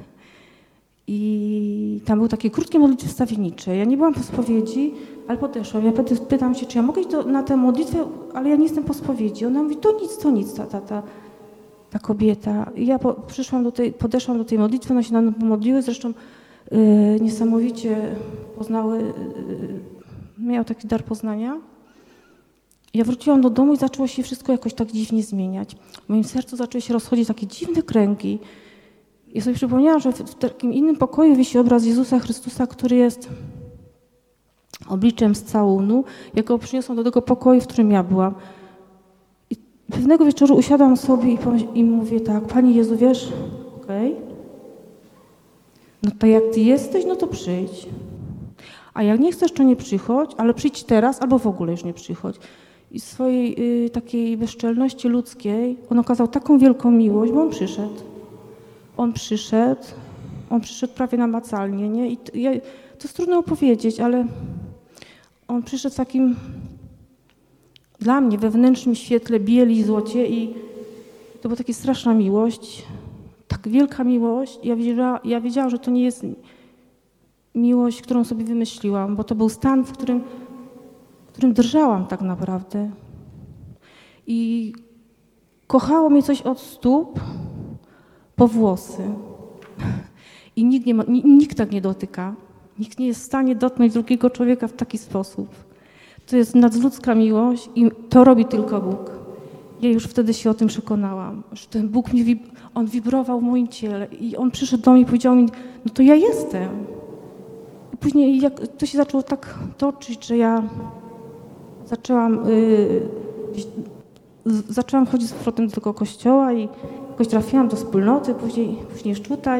i tam były takie krótkie modlitwy wstawiennicze. Ja nie byłam po spowiedzi, ale podeszłam. Ja pytam się, czy ja mogę iść do, na tę modlitwę, ale ja nie jestem po spowiedzi. Ona mówi, to nic, to nic, ta, ta, ta, ta kobieta. I ja po, przyszłam do tej, podeszłam do tej modlitwy, one się nam pomodliły, zresztą yy, niesamowicie poznały, yy, miał taki dar poznania. Ja wróciłam do domu i zaczęło się wszystko jakoś tak dziwnie zmieniać. W moim sercu zaczęły się rozchodzić takie dziwne kręgi. Ja sobie przypomniałam, że w takim innym pokoju wisi obraz Jezusa Chrystusa, który jest obliczem z całunu. Ja go przyniosłam do tego pokoju, w którym ja byłam. I pewnego wieczoru usiadłam sobie i, i mówię tak, Panie Jezu, wiesz, okej, okay, no to jak Ty jesteś, no to przyjdź. A jak nie chcesz, to nie przychodź, ale przyjdź teraz albo w ogóle już nie przychodź. I swojej y, takiej bezczelności ludzkiej on okazał taką wielką miłość, bo on przyszedł. On przyszedł, on przyszedł prawie namacalnie, nie? I t, ja, to jest trudno opowiedzieć, ale on przyszedł w takim dla mnie wewnętrznym świetle bieli i złocie i to to była taka straszna miłość, tak wielka miłość. Ja wiedziała, ja wiedziałam, że to nie jest miłość, którą sobie wymyśliłam, bo to był stan, w którym, w którym drżałam tak naprawdę. I kochało mnie coś od stóp po włosy. I nikt, nie ma, nikt tak nie dotyka. Nikt nie jest w stanie dotknąć drugiego człowieka w taki sposób. To jest nadludzka miłość i to robi tylko Bóg. Ja już wtedy się o tym przekonałam, że ten Bóg mi, wib- on wibrował w moim ciele i on przyszedł do mnie i powiedział mi, no to ja jestem. I później jak to się zaczęło tak toczyć, że ja zaczęłam, yy, zaczęłam chodzić z powrotem do tego kościoła i jakoś trafiłam do wspólnoty, później, później już tutaj.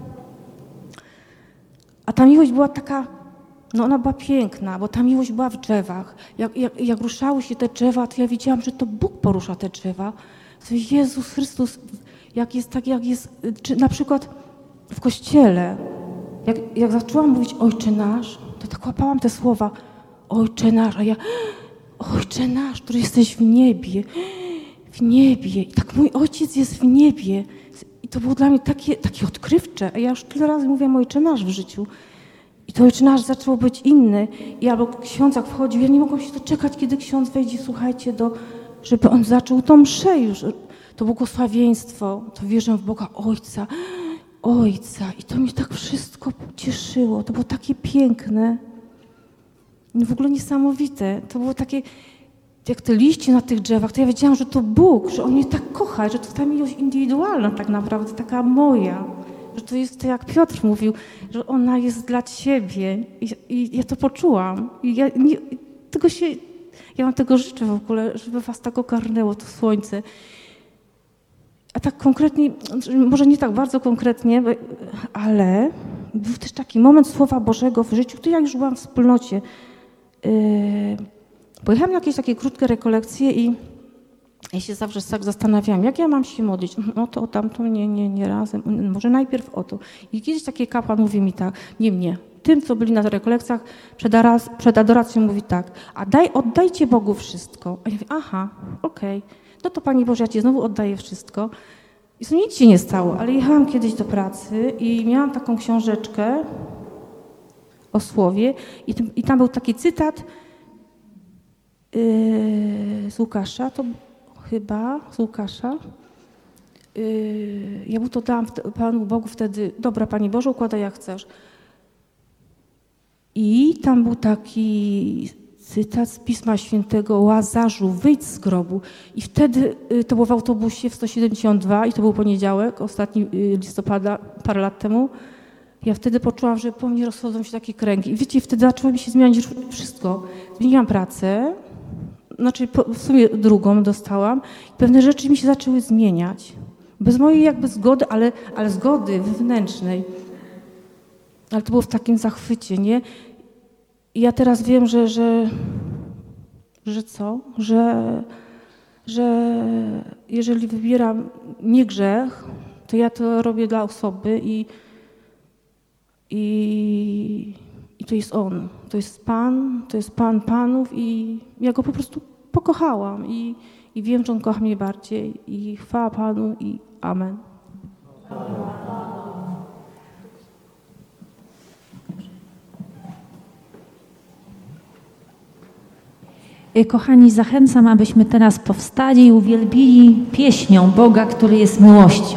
A ta miłość była taka, no ona była piękna, bo ta miłość była w drzewach. Jak, jak, jak ruszały się te drzewa, to ja widziałam, że to Bóg porusza te drzewa. To Jezus Chrystus, jak jest tak, jak jest, czy na przykład w kościele, jak, jak zaczęłam mówić Ojcze nasz, to tak łapałam te słowa Ojcze nasz, a ja Ojcze nasz, który jesteś w niebie, w niebie. I tak mój Ojciec jest w niebie. I to było dla mnie takie, takie odkrywcze. A ja już tyle razy mówiłam Ojcze nasz w życiu. I to Ojcze nasz zaczął być inny. I albo ksiądz jak wchodził, ja nie mogłam się doczekać, kiedy ksiądz wejdzie, słuchajcie, do, żeby on zaczął tą mszę już. To błogosławieństwo, to wierzę w Boga Ojca. Ojca. I to mnie tak wszystko cieszyło. To było takie piękne. W ogóle niesamowite. To było takie, jak te liście na tych drzewach, to ja wiedziałam, że to Bóg, że On mnie tak kocha, że to ta miłość indywidualna tak naprawdę, taka moja. Że to jest to, jak Piotr mówił, że ona jest dla Ciebie. I, i ja to poczułam. I ja, nie, tego się, ja wam tego życzę w ogóle, żeby was tak ogarnęło to słońce. A tak konkretnie, może nie tak bardzo konkretnie, ale był też taki moment Słowa Bożego w życiu, to ja już byłam w wspólnocie. Yy, pojechałam na jakieś takie krótkie rekolekcje i ja się zawsze tak zastanawiałam, jak ja mam się modlić. No to o tamto, nie, nie, nie razem. Może najpierw o to. I kiedyś taki kapłan mówi mi tak, nie mnie, tym, co byli na rekolekcjach, przed, aras, przed adoracją mówi tak, a daj, oddajcie Bogu wszystko. A ja mówię, aha, okej, okay. No to Pani Boże, ja Ci znowu oddaję wszystko. I to nic się nie stało, ale jechałam kiedyś do pracy i miałam taką książeczkę o słowie i, i tam był taki cytat yy, z Łukasza, to chyba z Łukasza. Yy, ja mu to dałam Panu Bogu wtedy, dobra Pani Boże, układaj jak chcesz. I tam był taki cytat z Pisma Świętego, Łazarzu, wyjdź z grobu. I wtedy y, to było w autobusie w sto siedemdziesiąt dwa i to był poniedziałek, ostatni y, listopada, parę lat temu. Ja wtedy poczułam, że po mnie rozchodzą się takie kręgi. I wiecie, wtedy zaczęło mi się zmieniać wszystko. Zmieniłam pracę, znaczy po, w sumie drugą dostałam. I pewne rzeczy mi się zaczęły zmieniać. Bez mojej jakby zgody, ale, ale zgody wewnętrznej. Ale to było w takim zachwycie, nie? I ja teraz wiem, że, że, że co? Że, że jeżeli wybieram nie grzech, to ja to robię dla osoby i, i, i to jest On. To jest Pan, to jest Pan Panów i ja Go po prostu pokochałam i, i wiem, że On kocha mnie bardziej i chwała Panu i amen. Kochani, zachęcam, abyśmy teraz powstali i uwielbili pieśnią Boga, który jest miłością.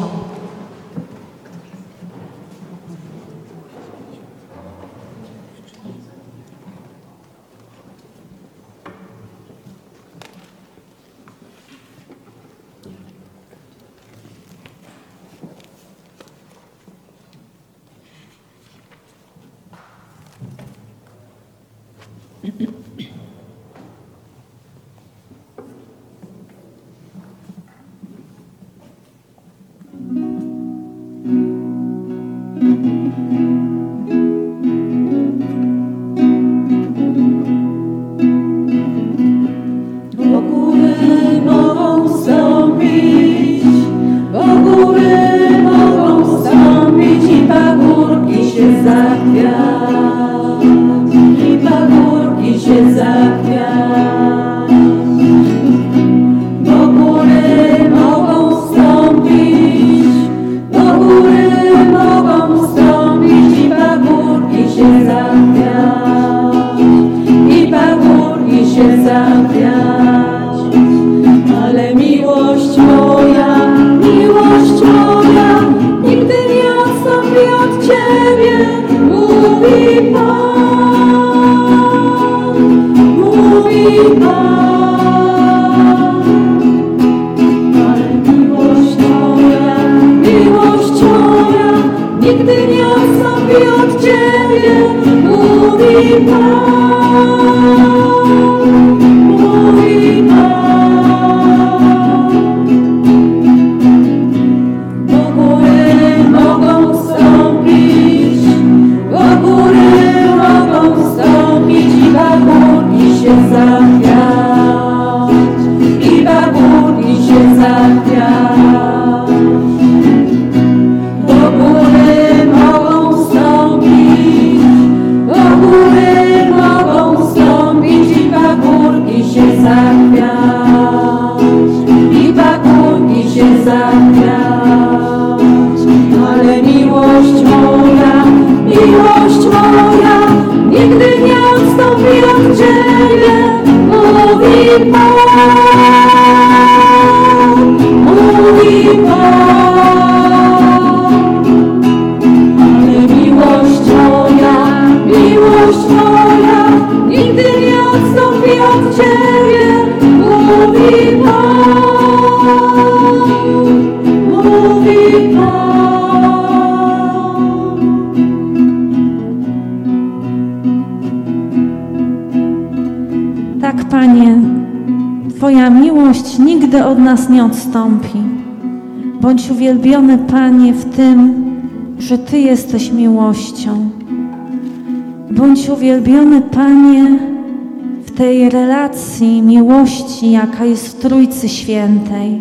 Mogą się zachwiać. Ale miłość moja, miłość moja, nigdy nie odstąpi od Ciebie, mówi Pan, mówi Pan. Ale miłość moja, miłość moja, nigdy nie odstąpi od Ciebie, mówi Pan, mówi Pan. Bo góry mogą wstąpić, bo góry mogą wstąpić i bagórki się zachwiać, i bagórki się zachwiać. Bo góry mogą wstąpić, bo góry mogą wstąpić i bagórki się zachwiać, i bagórki się zachwiać. Ale miłość moja, miłość moja, nigdy nie odstąpi od Ciebie, mówi Pan, mówi Pan. Ale miłość moja, miłość moja, nigdy nie odstąpi od Ciebie, mówi Pan, mówi Pan. Tak, Panie, Twoja miłość nigdy od nas nie odstąpi. Bądź uwielbiony, Panie, w tym, że Ty jesteś miłością. Bądź uwielbiony, Panie, w tej relacji miłości, jaka jest w Trójcy Świętej.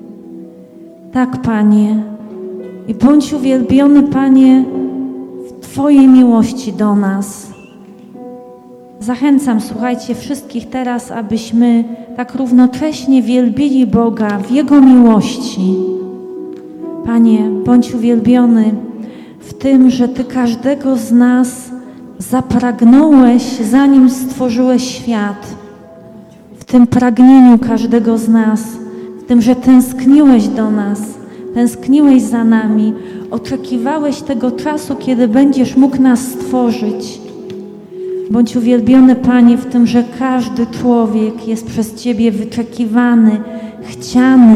Tak, Panie. I bądź uwielbiony, Panie, w Twojej miłości do nas. Zachęcam, słuchajcie, wszystkich teraz, abyśmy tak równocześnie wielbili Boga w Jego miłości. Panie, bądź uwielbiony w tym, że Ty każdego z nas zapragnąłeś, zanim stworzyłeś świat. W tym pragnieniu każdego z nas, w tym, że tęskniłeś do nas, tęskniłeś za nami, oczekiwałeś tego czasu, kiedy będziesz mógł nas stworzyć. Bądź uwielbiony, Panie, w tym, że każdy człowiek jest przez Ciebie wyczekiwany, chciany,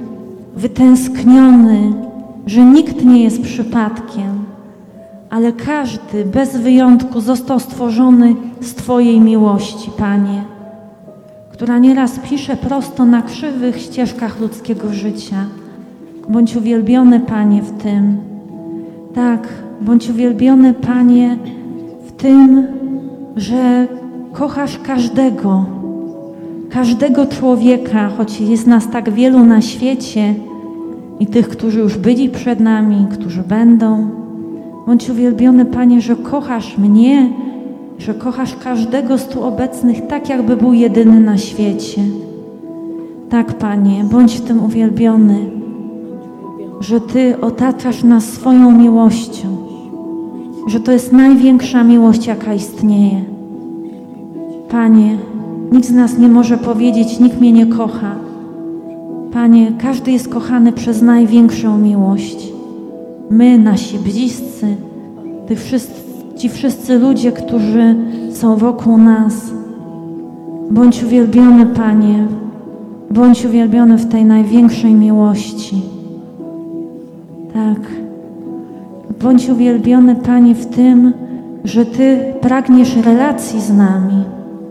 wytęskniony, że nikt nie jest przypadkiem, ale każdy bez wyjątku został stworzony z Twojej miłości, Panie, która nieraz pisze prosto na krzywych ścieżkach ludzkiego życia. Bądź uwielbiony, Panie, w tym. Tak, bądź uwielbiony, Panie, w tym, że kochasz każdego, każdego człowieka, choć jest nas tak wielu na świecie i tych, którzy już byli przed nami, którzy będą. Bądź uwielbiony, Panie, że kochasz mnie, że kochasz każdego z tu obecnych tak, jakby był jedyny na świecie. Tak, Panie, bądź w tym uwielbiony, że Ty otaczasz nas swoją miłością, że to jest największa miłość, jaka istnieje. Panie, nikt z nas nie może powiedzieć, nikt mnie nie kocha. Panie, każdy jest kochany przez największą miłość. My, nasi bliscy, ty wszyscy, ci wszyscy ludzie, którzy są wokół nas. Bądź uwielbiony, Panie, bądź uwielbiony w tej największej miłości. Tak. Bądź uwielbiony, Panie, w tym, że Ty pragniesz relacji z nami.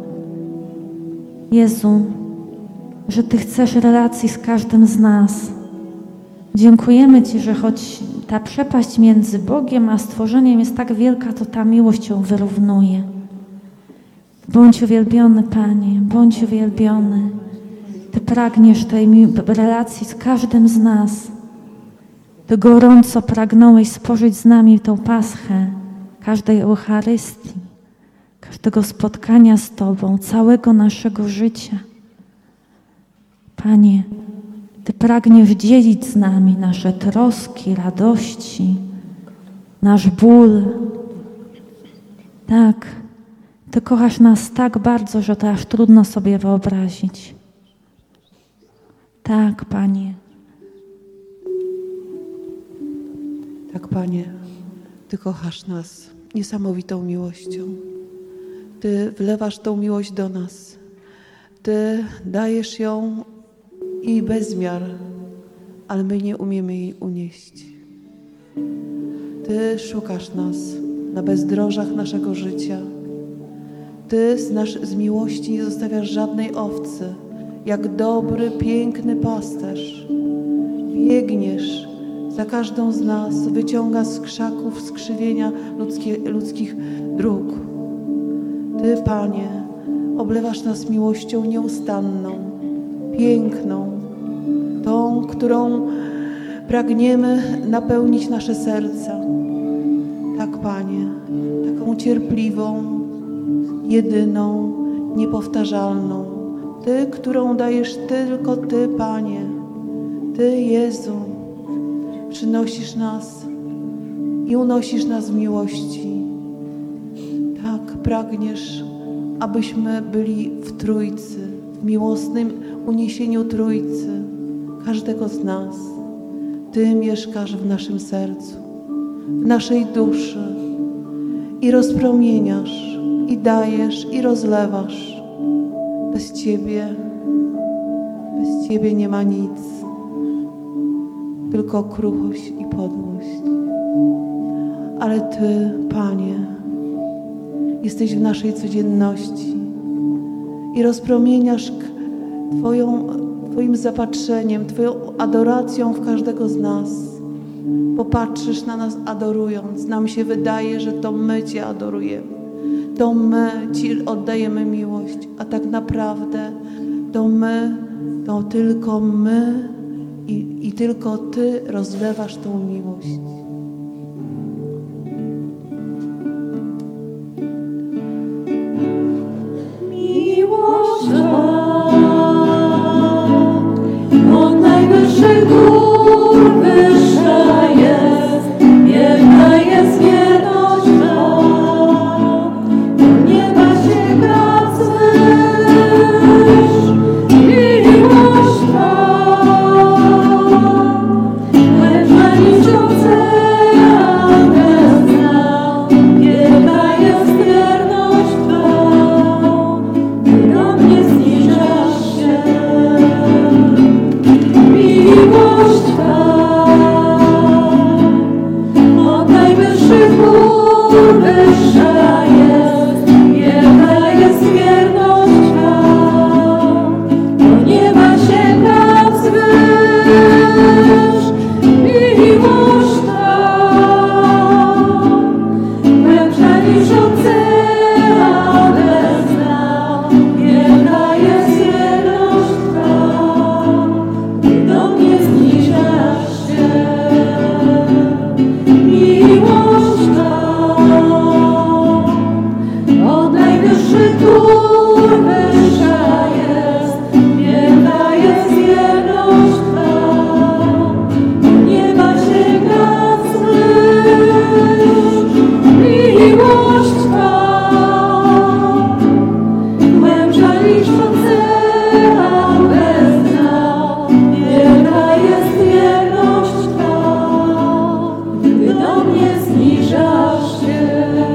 Jezu, że Ty chcesz relacji z każdym z nas. Dziękujemy Ci, że choć ta przepaść między Bogiem a stworzeniem jest tak wielka, to ta miłość ją wyrównuje. Bądź uwielbiony, Panie, bądź uwielbiony. Ty pragniesz tej relacji z każdym z nas. Ty gorąco pragnąłeś spożyć z nami tą Paschę, każdej Eucharystii, każdego spotkania z Tobą, całego naszego życia. Panie, Ty pragniesz dzielić z nami nasze troski, radości, nasz ból. Tak, Ty kochasz nas tak bardzo, że to aż trudno sobie wyobrazić. Tak, Panie. Tak, Panie, Ty kochasz nas niesamowitą miłością. Ty wlewasz tą miłość do nas. Ty dajesz ją i bezmiar, ale my nie umiemy jej unieść. Ty szukasz nas na bezdrożach naszego życia. Ty z, nasz, z miłości nie zostawiasz żadnej owcy. Jak dobry, piękny pasterz biegniesz za każdą z nas, wyciąga z krzaków skrzywienia ludzkie, ludzkich dróg. Ty, Panie, oblewasz nas miłością nieustanną, piękną, tą, którą pragniemy napełnić nasze serca. Tak, Panie, taką cierpliwą, jedyną, niepowtarzalną. Ty, którą dajesz tylko Ty, Panie. Ty, Jezu, przynosisz nas i unosisz nas w miłości. Tak, pragniesz, abyśmy byli w Trójcy, w miłosnym uniesieniu Trójcy, każdego z nas. Ty mieszkasz w naszym sercu, w naszej duszy i rozpromieniasz, i dajesz, i rozlewasz. Bez Ciebie, bez Ciebie nie ma nic, tylko kruchość i podłość. Ale Ty, Panie, jesteś w naszej codzienności i rozpromieniasz Twoją, Twoim zapatrzeniem, Twoją adoracją w każdego z nas. Popatrzysz na nas adorując. Nam się wydaje, że to my Cię adorujemy. To my Ci oddajemy miłość, a tak naprawdę to my, to tylko my i, i tylko Ty rozlewasz tą miłość. Miłość od najwyższych gór wyższa jest, wierna jest wierność Twa, do nieba sięga wzwyż. Miłość Twa, lepsza niż ocean bez dna, wierna jest wierność Twa, Ty do mnie zniżasz się. Miłość Twa od najwyższych gór wyższa jest, wierna jest wierność Twa, do nieba sięga wzwyż. Miłość Twa, głębsza niż ocean bez dna, wierna jest wierność Twa, Ty do mnie zniżasz się. Miłość Twa od najwyższych gór wyższa jest, wierna jest wierność Twa, do nieba sięga wzwyż. Miłość Twa, głębsza niż ocean bez dna, wierna jest wierność Twa, Ty do mnie zniżasz się.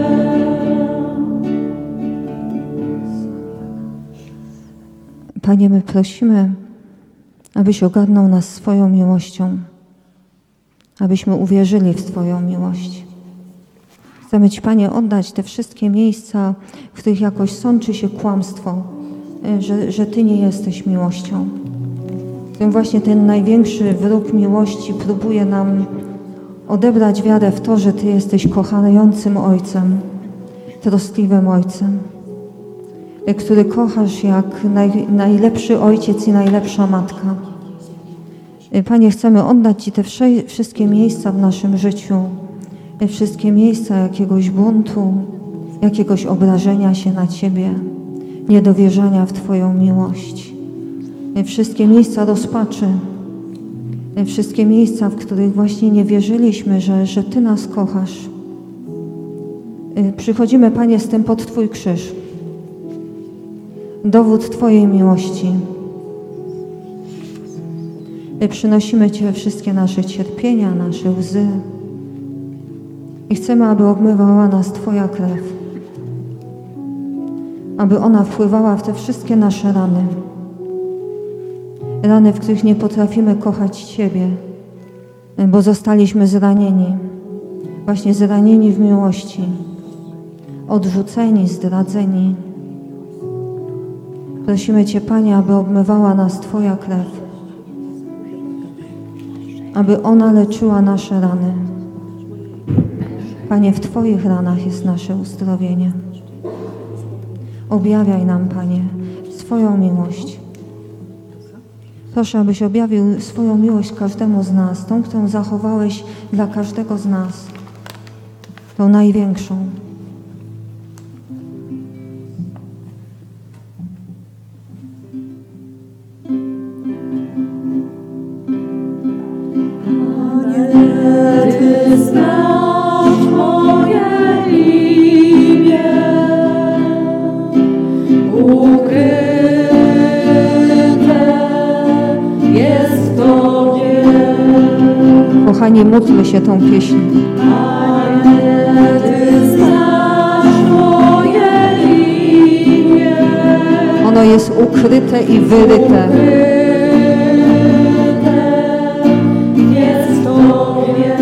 Panie, my prosimy, abyś ogarnął nas swoją miłością, abyśmy uwierzyli w Twoją miłość. Chcemy Ci, Panie, oddać te wszystkie miejsca, w których jakoś sączy się kłamstwo, że, że Ty nie jesteś miłością. W tym właśnie ten największy wróg miłości próbuje nam odebrać wiarę w to, że Ty jesteś kochającym Ojcem, troskliwym Ojcem, który kochasz jak naj, najlepszy ojciec i najlepsza matka. Panie, chcemy oddać Ci te wsze- wszystkie miejsca w naszym życiu, te wszystkie miejsca jakiegoś buntu, jakiegoś obrażenia się na Ciebie, niedowierzania w Twoją miłość. Wszystkie miejsca rozpaczy, wszystkie miejsca, w których właśnie nie wierzyliśmy, że, że Ty nas kochasz. Przychodzimy, Panie, z tym pod Twój krzyż. dowód Twojej miłości. I przynosimy Ci wszystkie nasze cierpienia, nasze łzy i chcemy, aby obmywała nas Twoja krew, aby ona wpływała w te wszystkie nasze rany, rany, w których nie potrafimy kochać Ciebie, bo zostaliśmy zranieni, właśnie zranieni w miłości, odrzuceni, zdradzeni. Prosimy Cię, Panie, aby obmywała nas Twoja krew, aby ona leczyła nasze rany. Panie, w Twoich ranach jest nasze uzdrowienie. Objawiaj nam, Panie, swoją miłość. Proszę, abyś objawił swoją miłość każdemu z nas, tą, którą zachowałeś dla każdego z nas, tą największą. Ty znasz moje imię, ukryte jest w Tobie. Kochani, módlmy się tą pieśń. Panie, Ty znasz moje imię, Ono jest ukryte i wyryte. jest w Tobie.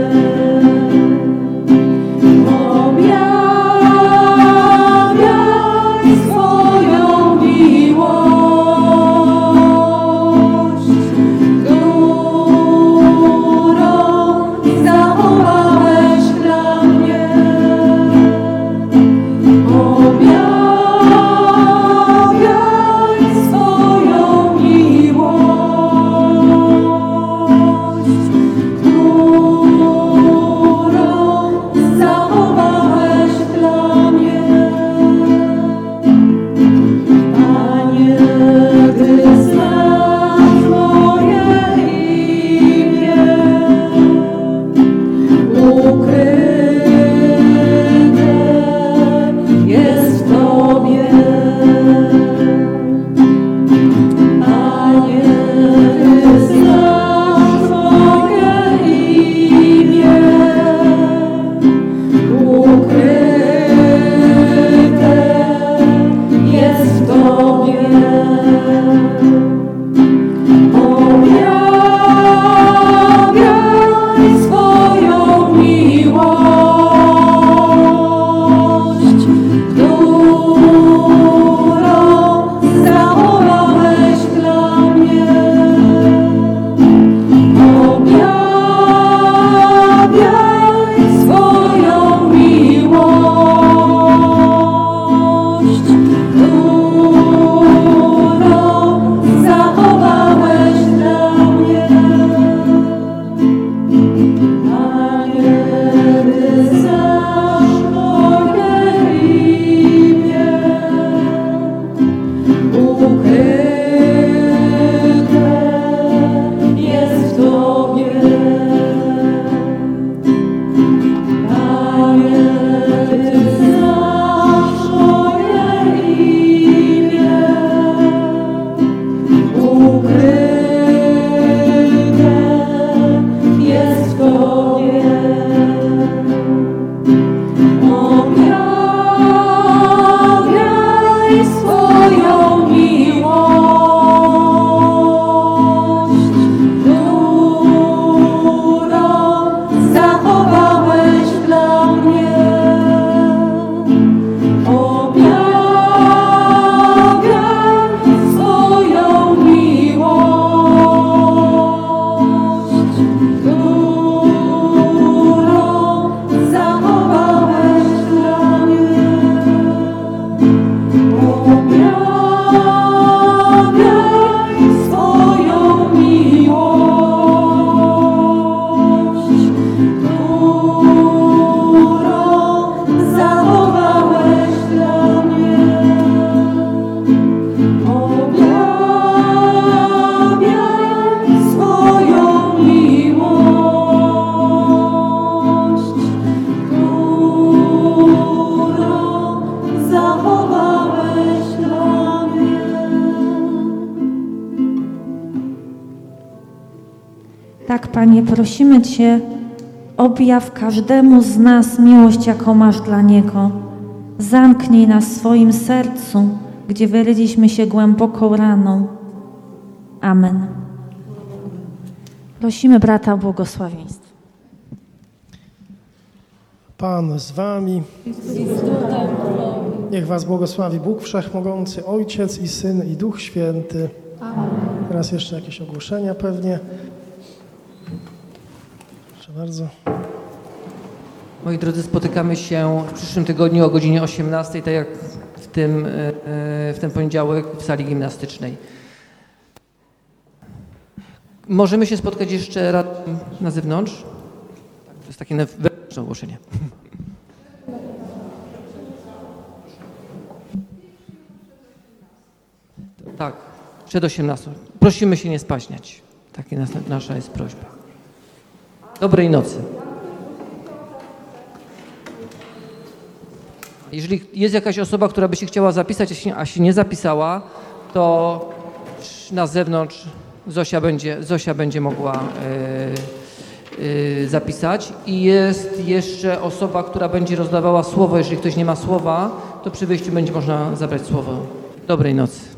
Objawiaj swoją miłość, którą zachowałeś dla mnie. Objawiaj swoją miłość, którą zachowałeś dla mnie. Panie, Ty znasz moje imię, ukryte jest w Tobie. Panie, Ty znasz moje imię, ukryte jest w Tobie. Objawiaj swoją miłość, którą zachowałeś dla mnie. Objawiaj swoją miłość, którą zachowałeś dla mnie. Panie, Ty znasz moje imię, ukryte jest w Tobie. Panie, Ty znasz moje imię, ukryte jest w Tobie. Objawiaj swoją miłość, tak, Panie, prosimy Cię, objaw każdemu z nas miłość, jaką masz dla Niego. Zamknij nas w swoim sercu, gdzie wyryliśmy się głęboką raną. Amen. Prosimy brata o błogosławieństwo. Pan z wami. Niech was błogosławi Bóg Wszechmogący, Ojciec i Syn i Duch Święty. Amen. Teraz jeszcze jakieś ogłoszenia pewnie. Proszę bardzo. Moi drodzy, spotykamy się w przyszłym tygodniu o godzinie osiemnastej, tak jak w tym, w ten poniedziałek w sali gimnastycznej. Możemy się spotkać jeszcze raz na zewnątrz? To jest takie wewnętrzne ogłoszenie. Tak, przed osiemnastą. Prosimy się nie spaźniać. Taka nasza jest prośba. Dobrej nocy. Jeżeli jest jakaś osoba, która by się chciała zapisać, a się, a się nie zapisała, to na zewnątrz Zosia będzie, Zosia będzie mogła yy, yy, zapisać. I jest jeszcze osoba, która będzie rozdawała słowo. Jeżeli ktoś nie ma słowa, to przy wyjściu będzie można zabrać słowo. Dobrej nocy.